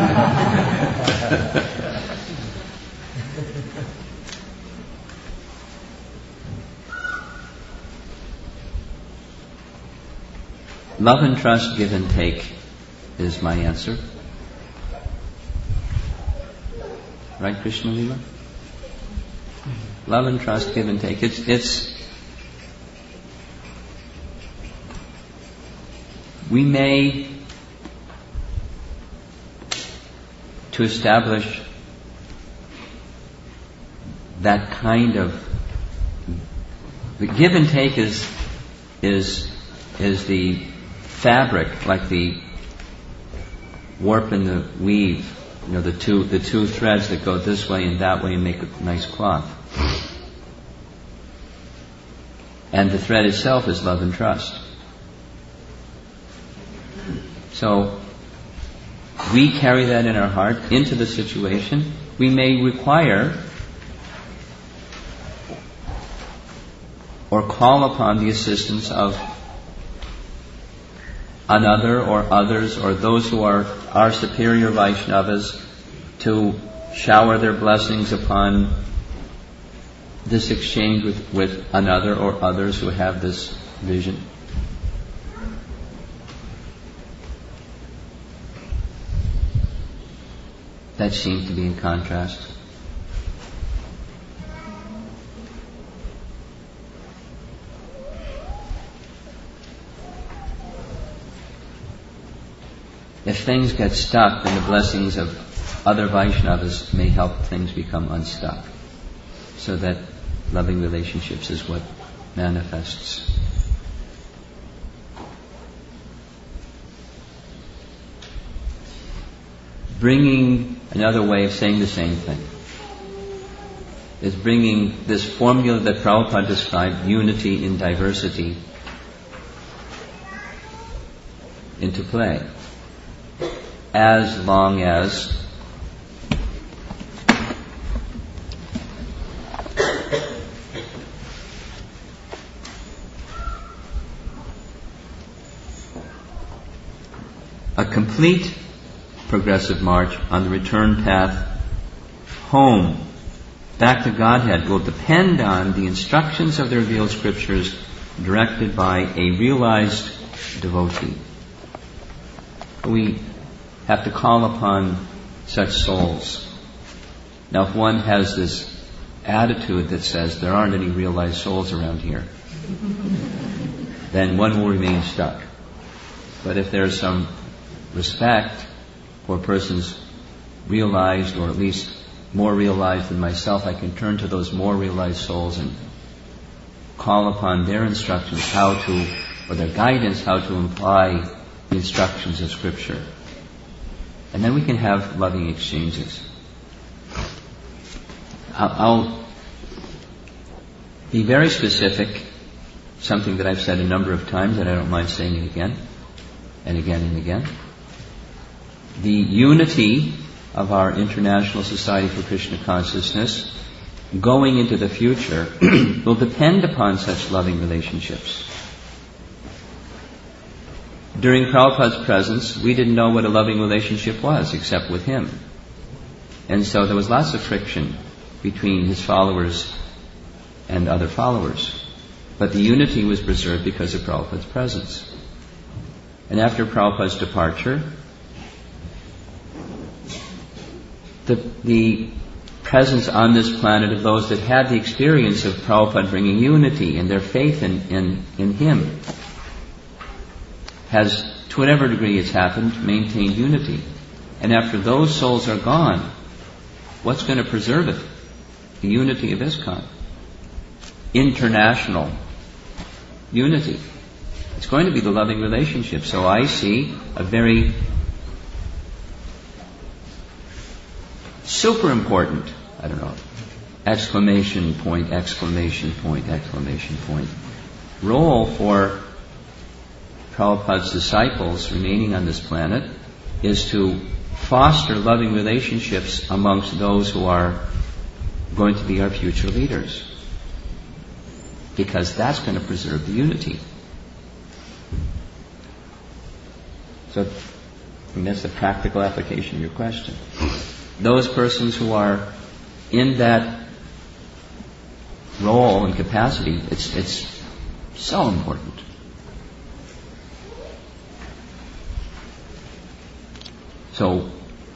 S2: Love and trust, give and take, is my answer. Right, Krishna Lila? Love and trust, give and take. It's, it's, we may, to establish that kind of, the give and take is, is, is the fabric, like the warp and the weave, you know, the two the two threads that go this way and that way and make a nice cloth. And the thread itself is love and trust. So we carry that in our heart into the situation. We may require or call upon the assistance of another or others or those who are our superior Vaishnavas to shower their blessings upon this exchange with, with another or others who have this vision. that seem to be in contrast. If things get stuck, then the blessings of other Vaishnavas may help things become unstuck, so that loving relationships is what manifests. Bringing, another way of saying the same thing, is bringing this formula that Prabhupada described, unity in diversity, into play. As long as a complete progressive march on the return path home, back to Godhead, will depend on the instructions of the revealed scriptures directed by a realized devotee. We have to call upon such souls. Now, if one has this attitude that says there aren't any realized souls around here, then one will remain stuck. But if there's some respect for persons realized, or at least more realized than myself, I can turn to those more realized souls and call upon their instructions how to, or their guidance how to apply the instructions of Scripture. And then we can have loving exchanges. I'll, I'll be very specific, something that I've said a number of times, and I don't mind saying it again, and again and again. The unity of our International Society for Krishna Consciousness going into the future will depend upon such loving relationships. During Prabhupada's presence, we didn't know what a loving relationship was, except with him. And so there was lots of friction between his followers and other followers. But the unity was preserved because of Prabhupada's presence. And after Prabhupada's departure, the, the presence on this planet of those that had the experience of Prabhupada bringing unity and their faith in, in, in him has, to whatever degree it's happened, maintained unity. And after those souls are gone, what's going to preserve it? The unity of ISKCON. International unity. It's going to be the loving relationship. So I see a very super important, I don't know, exclamation point, exclamation point, exclamation point, role for Prabhupada's disciples remaining on this planet is to foster loving relationships amongst those who are going to be our future leaders. Because that's going to preserve the unity. So, I think that's the practical application of your question. Those persons who are in that role and capacity, it's it's so important. So,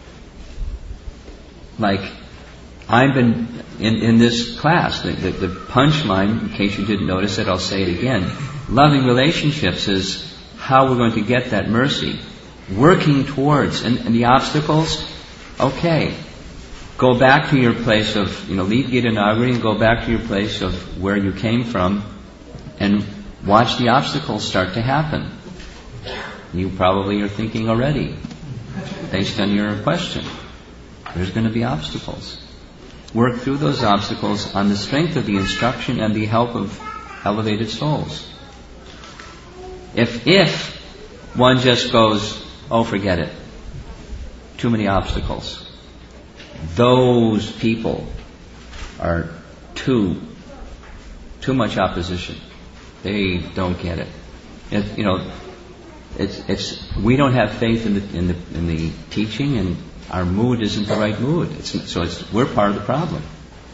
S2: like, I've been in, in this class, the, the, the punchline, in case you didn't notice it, I'll say it again. Loving relationships is how we're going to get that mercy. Working towards, and, and the obstacles, okay. Go back to your place of, you know, leave Gita Nagari and go back to your place of where you came from and watch the obstacles start to happen. You probably are thinking already, based on your question, there's going to be obstacles. Work through those obstacles on the strength of the instruction and the help of elevated souls. If, if one just goes, oh, forget it, too many obstacles, those people are too, too much opposition. They don't get it. It you know, it's, it's, we don't have faith in the, in the, in the teaching, and our mood isn't the right mood. It's, so it's, we're part of the problem.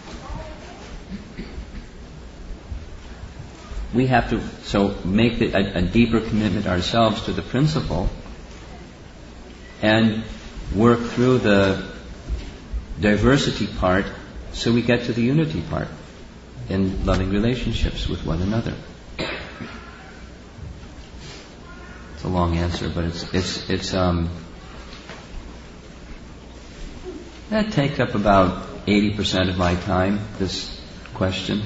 S2: We have to so make the, a, a deeper commitment ourselves to the principle and work through the diversity part so we get to the unity part in loving relationships with one another. It's a long answer, but it's it's it's um that takes up about eighty percent of my time, this question.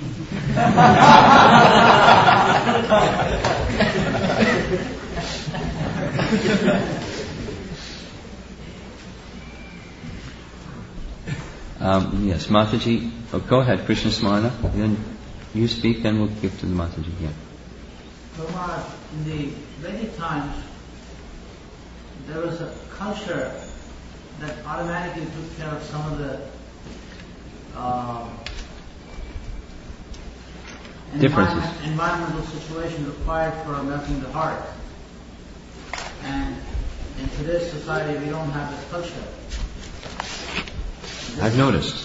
S2: um, yes, Mataji. Oh, go ahead, Krishna Smarna. Then you speak, then we'll give to the Mataji. Yeah.
S5: Maharaj, in the Vedic times, there was a culture that automatically took care of some of the uh,
S2: differences,
S5: environment, environmental situation required for melting the heart. And in today's society, we don't have this culture. This
S2: I've noticed.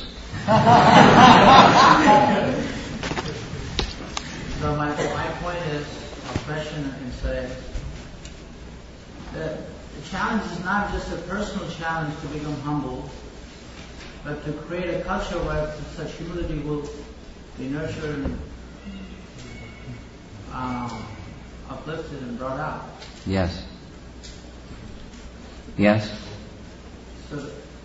S5: So my, my point is, a question I can say, that the challenge is not just a personal challenge to become humble, but to create a culture where such humility will be nurtured and um, uplifted and brought out.
S2: Yes. Yes.
S5: So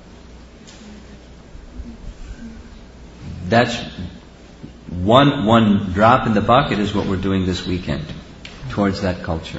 S2: that's one one drop in the bucket is what we're doing this weekend towards that culture.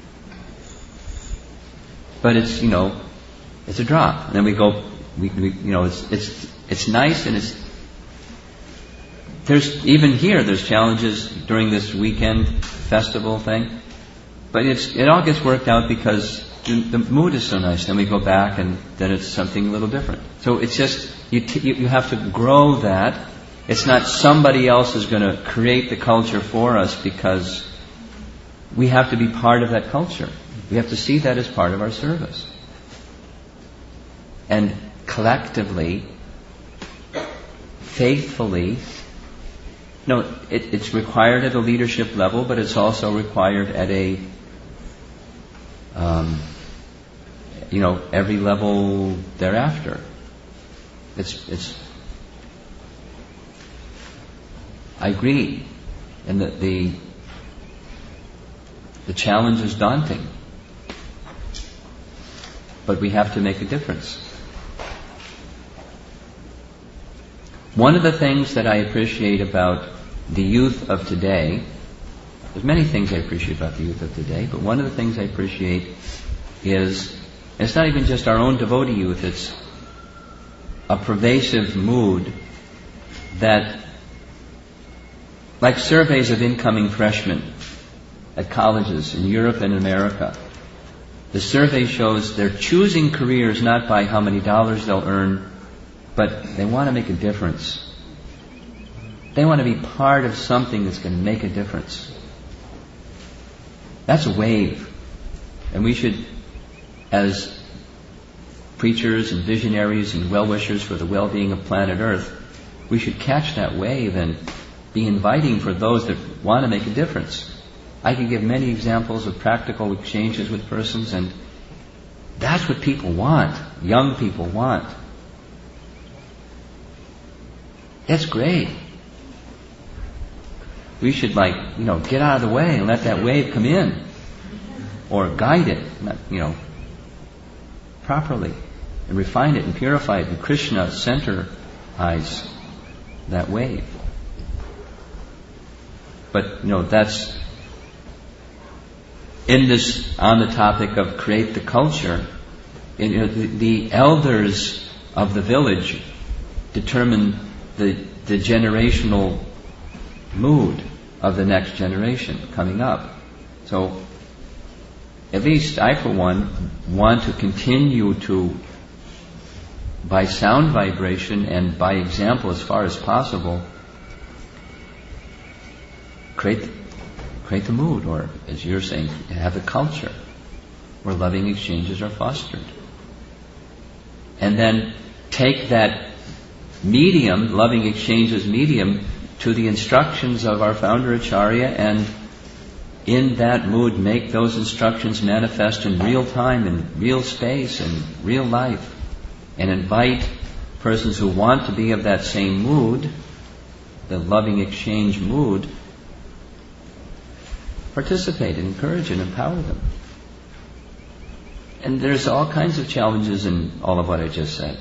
S2: But it's, you know, it's a drop. And then we go, we, we you know, it's it's it's nice, and it's there's even here there's challenges during this weekend festival thing, but it's it all gets worked out because the, the mood is so nice. Then we go back, and then it's something a little different. So it's just you t- you, you have to grow that. It's not somebody else is going to create the culture for us, because we have to be part of that culture. We have to see that as part of our service. And collectively, faithfully, no, it, it's required at a leadership level, but it's also required at a, um, you know, every level thereafter. It's, it's, I agree. And the, the, the challenge is daunting. But we have to make a difference. One of the things that I appreciate about the youth of today, there's many things I appreciate about the youth of today, but one of the things I appreciate is, it's not even just our own devotee youth, it's a pervasive mood that, like surveys of incoming freshmen at colleges in Europe and America, the survey shows they're choosing careers not by how many dollars they'll earn, but they want to make a difference. They want to be part of something that's going to make a difference. That's a wave. And we should, as preachers and visionaries and well-wishers for the well-being of planet Earth, we should catch that wave and be inviting for those that want to make a difference. I can give many examples of practical exchanges with persons, and that's what people want. Young people want. That's great. We should, like, you know, get out of the way and let that wave come in, or guide it, not, you know, properly, and refine it and purify it, and Krishna centerize that wave. But, you know, that's in this, on the topic of create the culture, you know, the, the elders of the village determine the, the generational mood of the next generation coming up. So, at least I, for one, want to continue to, by sound vibration and by example as far as possible, create create the mood, or as you're saying, have a culture where loving exchanges are fostered. And then take that medium, loving exchanges medium, to the instructions of our founder Acharya, and in that mood make those instructions manifest in real time, in real space, in real life, and invite persons who want to be of that same mood, the loving exchange mood, participate and encourage and empower them. And there's all kinds of challenges in all of what I just said.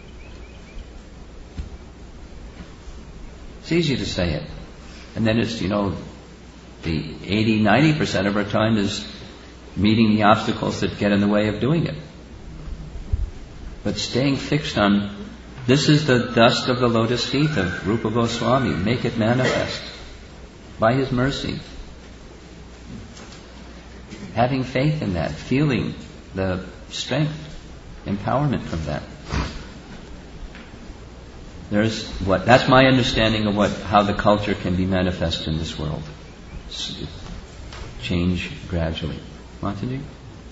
S2: It's easy to say it. And then it's, you know, the eighty, ninety percent of our time is meeting the obstacles that get in the way of doing it. But staying fixed on, this is the dust of the lotus feet of Rupa Goswami. Make it manifest by His mercy. Having faith in that, feeling the strength, empowerment from that. There's what that's my understanding of what how the culture can be manifest in this world. Change gradually. Mataji?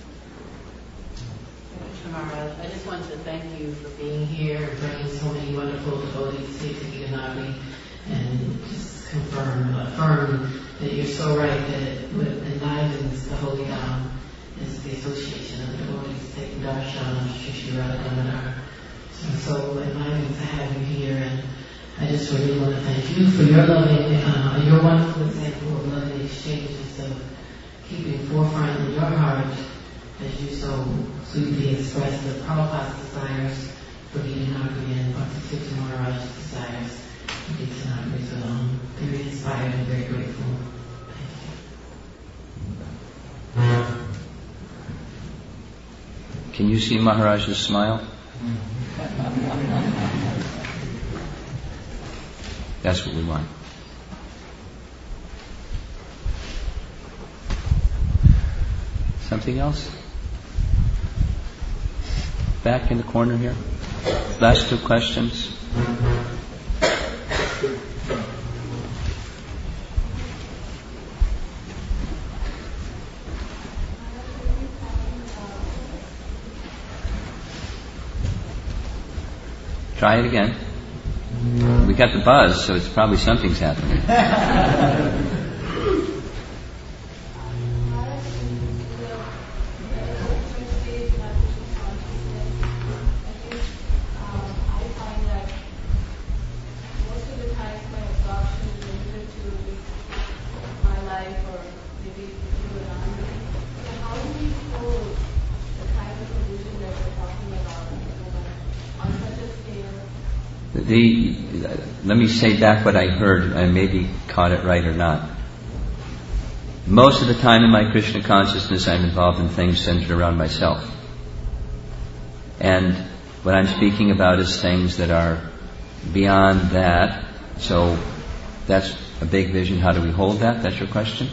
S6: Maharaj, I just wanted to thank you for being here and bringing so many wonderful devotees here to Gitanagari, and just confirm, affirm that you're so right that it, what enlivens the Holy Dham is the association of the devotees taking darshan of Sri Sri Radha Damodar. And so enlivening to have you here, and I just really want to thank you for your loving, uh, your wonderful example of loving exchanges of keeping forefront in your heart as you so sweetly express the Prabhupada's desires for Gitanagari and Bhakti Maharaj's desires for Gitanagari. So I'm very inspired and very grateful. Thank you.
S2: Can you see Maharaj's smile? That's what we want. Something else? Back in the corner here. Last two questions. Try it again. We got the buzz, so it's probably something's happening. The, let me say back what I heard. I maybe caught it right or not. Most of the time in my Krishna consciousness, I'm involved in things centered around myself. And what I'm speaking about is things that are beyond that. So that's a big vision. How do we hold that? That's your question?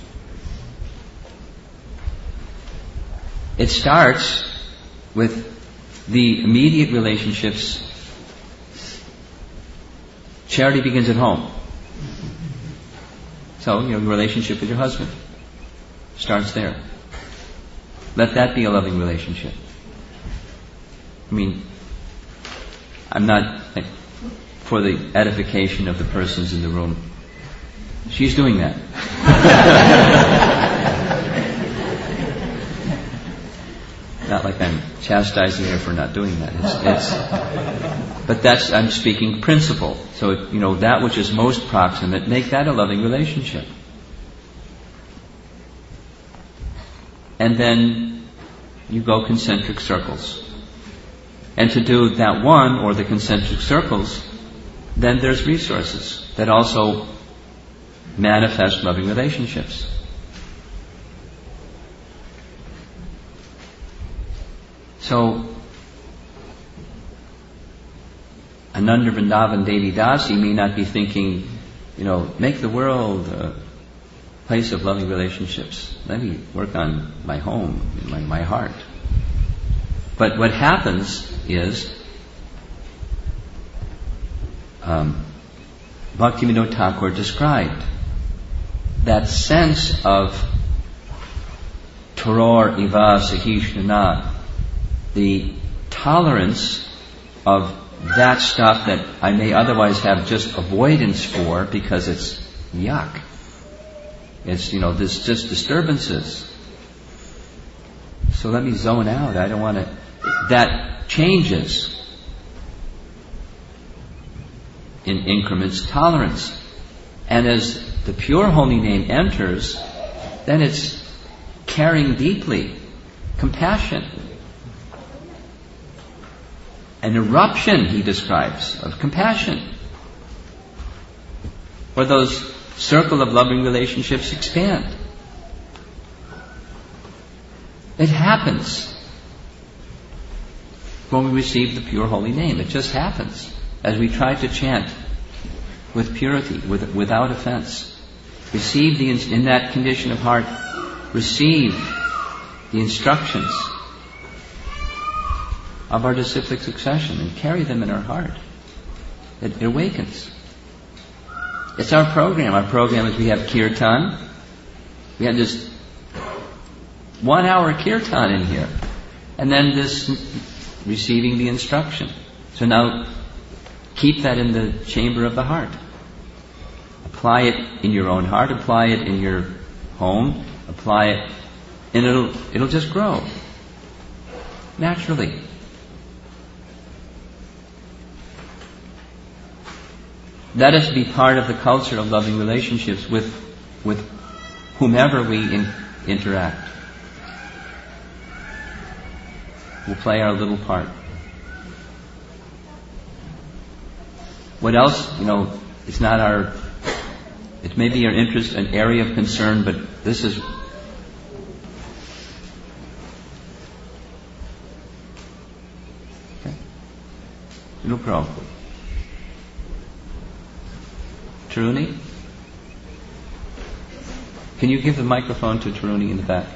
S2: It starts with the immediate relationships. Charity begins at home. So, your relationship with your husband starts there. Let that be a loving relationship. I mean, I'm not, like, for the edification of the persons in the room. She's doing that. Not like I'm chastising her for not doing that. It's, it's, but that's, I'm speaking principle. So, you know, that which is most proximate, make that a loving relationship. And then you go concentric circles. And to do that one, or the concentric circles, then there's resources that also manifest loving relationships. So, Ananda Vrindavan Devi Dasi may not be thinking, you know, make the world a place of loving relationships. Let me work on my home, my, my heart. But what happens is, um, Bhaktivinoda Thakur described that sense of Toror Iva Sahishnana, the tolerance of that stuff that I may otherwise have just avoidance for because it's yuck. It's, you know, there's just disturbances. So let me zone out. I don't want to. That changes. in increments tolerance. And as the pure holy name enters, then it's caring deeply, compassion. An eruption, he describes, of compassion. Where those circle of loving relationships expand. It happens when we receive the pure holy name. It just happens as we try to chant with purity, with, without offense. Receive the, in that condition of heart, receive the instructions of our disciplic succession and carry them in our heart. It, it awakens. It's our program. Our program is we have kirtan. We have this one hour kirtan in here. And then this receiving the instruction. So now keep that in the chamber of the heart. Apply it in your own heart. Apply it in your home. Apply it, and it'll it'll just grow naturally. Let us be part of the culture of loving relationships with with whomever we in, interact. We'll play our little part. What else? You know, it's not our. It may be our interest, an area of concern, but this is. Okay. No problem. Taruni? Can you give the microphone to Taruni in the back?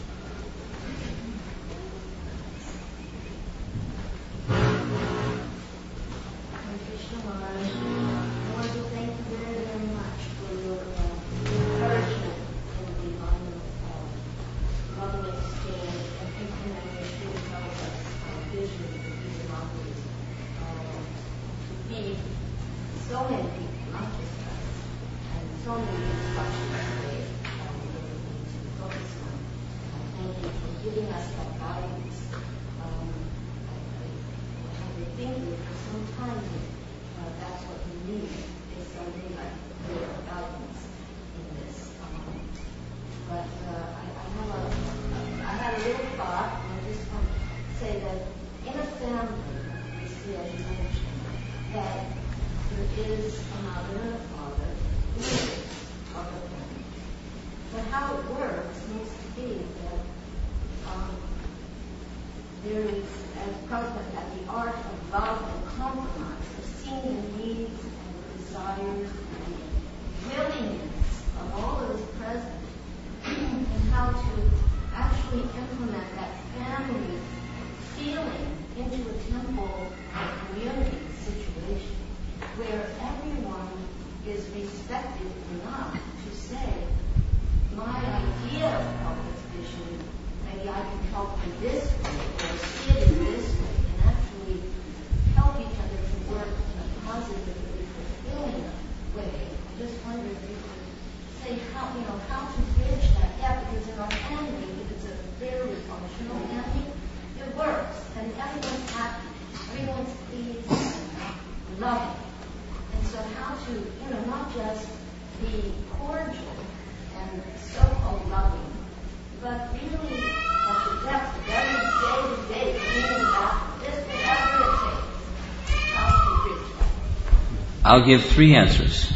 S2: I'll give three answers.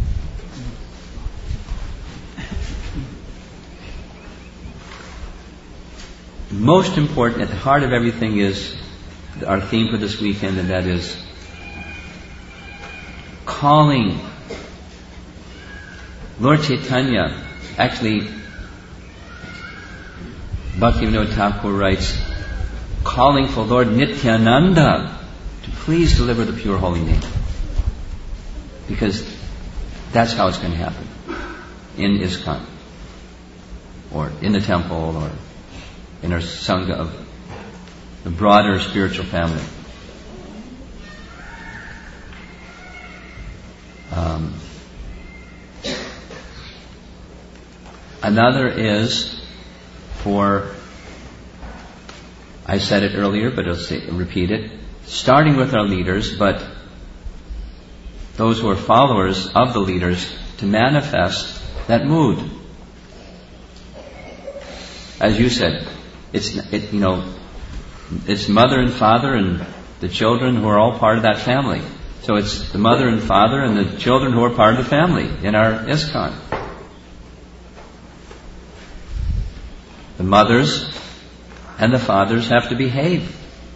S2: Most important, at the heart of everything, is our theme for this weekend, and that is calling Lord Chaitanya. Actually, Bhaktivinoda Thakur writes, calling for Lord Nityananda to please deliver the pure holy name. Because that's how it's going to happen in ISKCON, or in the temple, or in our Sangha of the broader spiritual family. Um, another is for, I said it earlier, but I'll say, repeat it, starting with our leaders, but those who are followers of the leaders to manifest that mood. As you said, it's it, you know, it's mother and father and the children who are all part of that family. So it's the mother and father and the children who are part of the family in our ISKCON. The mothers and the fathers have to behave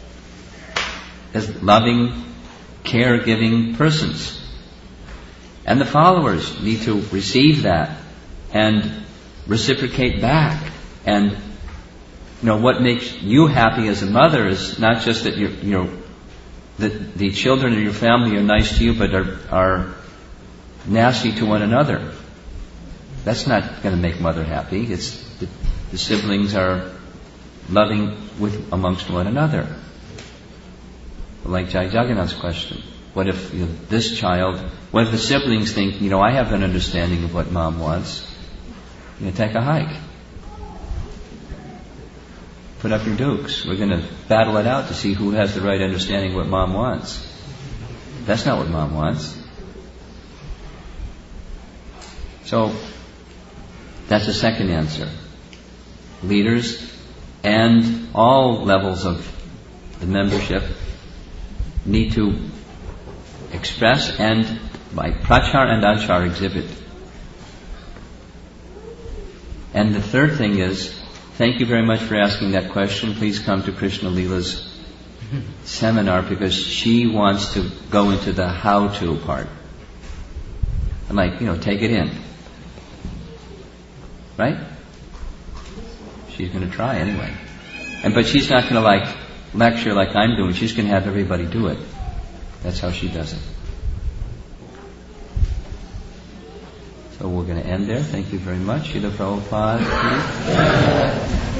S2: as loving, care-giving persons. And the followers need to receive that and reciprocate back. And, you know, what makes you happy as a mother is not just that you're, you know, that the children in your family are nice to you but are, are nasty to one another. That's not going to make mother happy. It's the, the siblings are loving with amongst one another. Like Jai Jagannath's question. What if you know, this child, what if the siblings think, you know, I have an understanding of what mom wants? You know, take a hike. Put up your dukes. We're going to battle it out to see who has the right understanding of what mom wants. That's not what mom wants. So, that's the second answer. Leaders and all levels of the membership need to express and by prachar and achar exhibit. And the third thing is, thank you very much for asking that question. Please come to Krishna Leela's seminar because she wants to go into the how-to part. I'm like, you know, take it in. Right? She's going to try anyway. And but she's not going to like lecture like I'm doing. She's going to have everybody do it. That's how she does it. So we're going to end there. Thank you very much. Srila Prabhupada.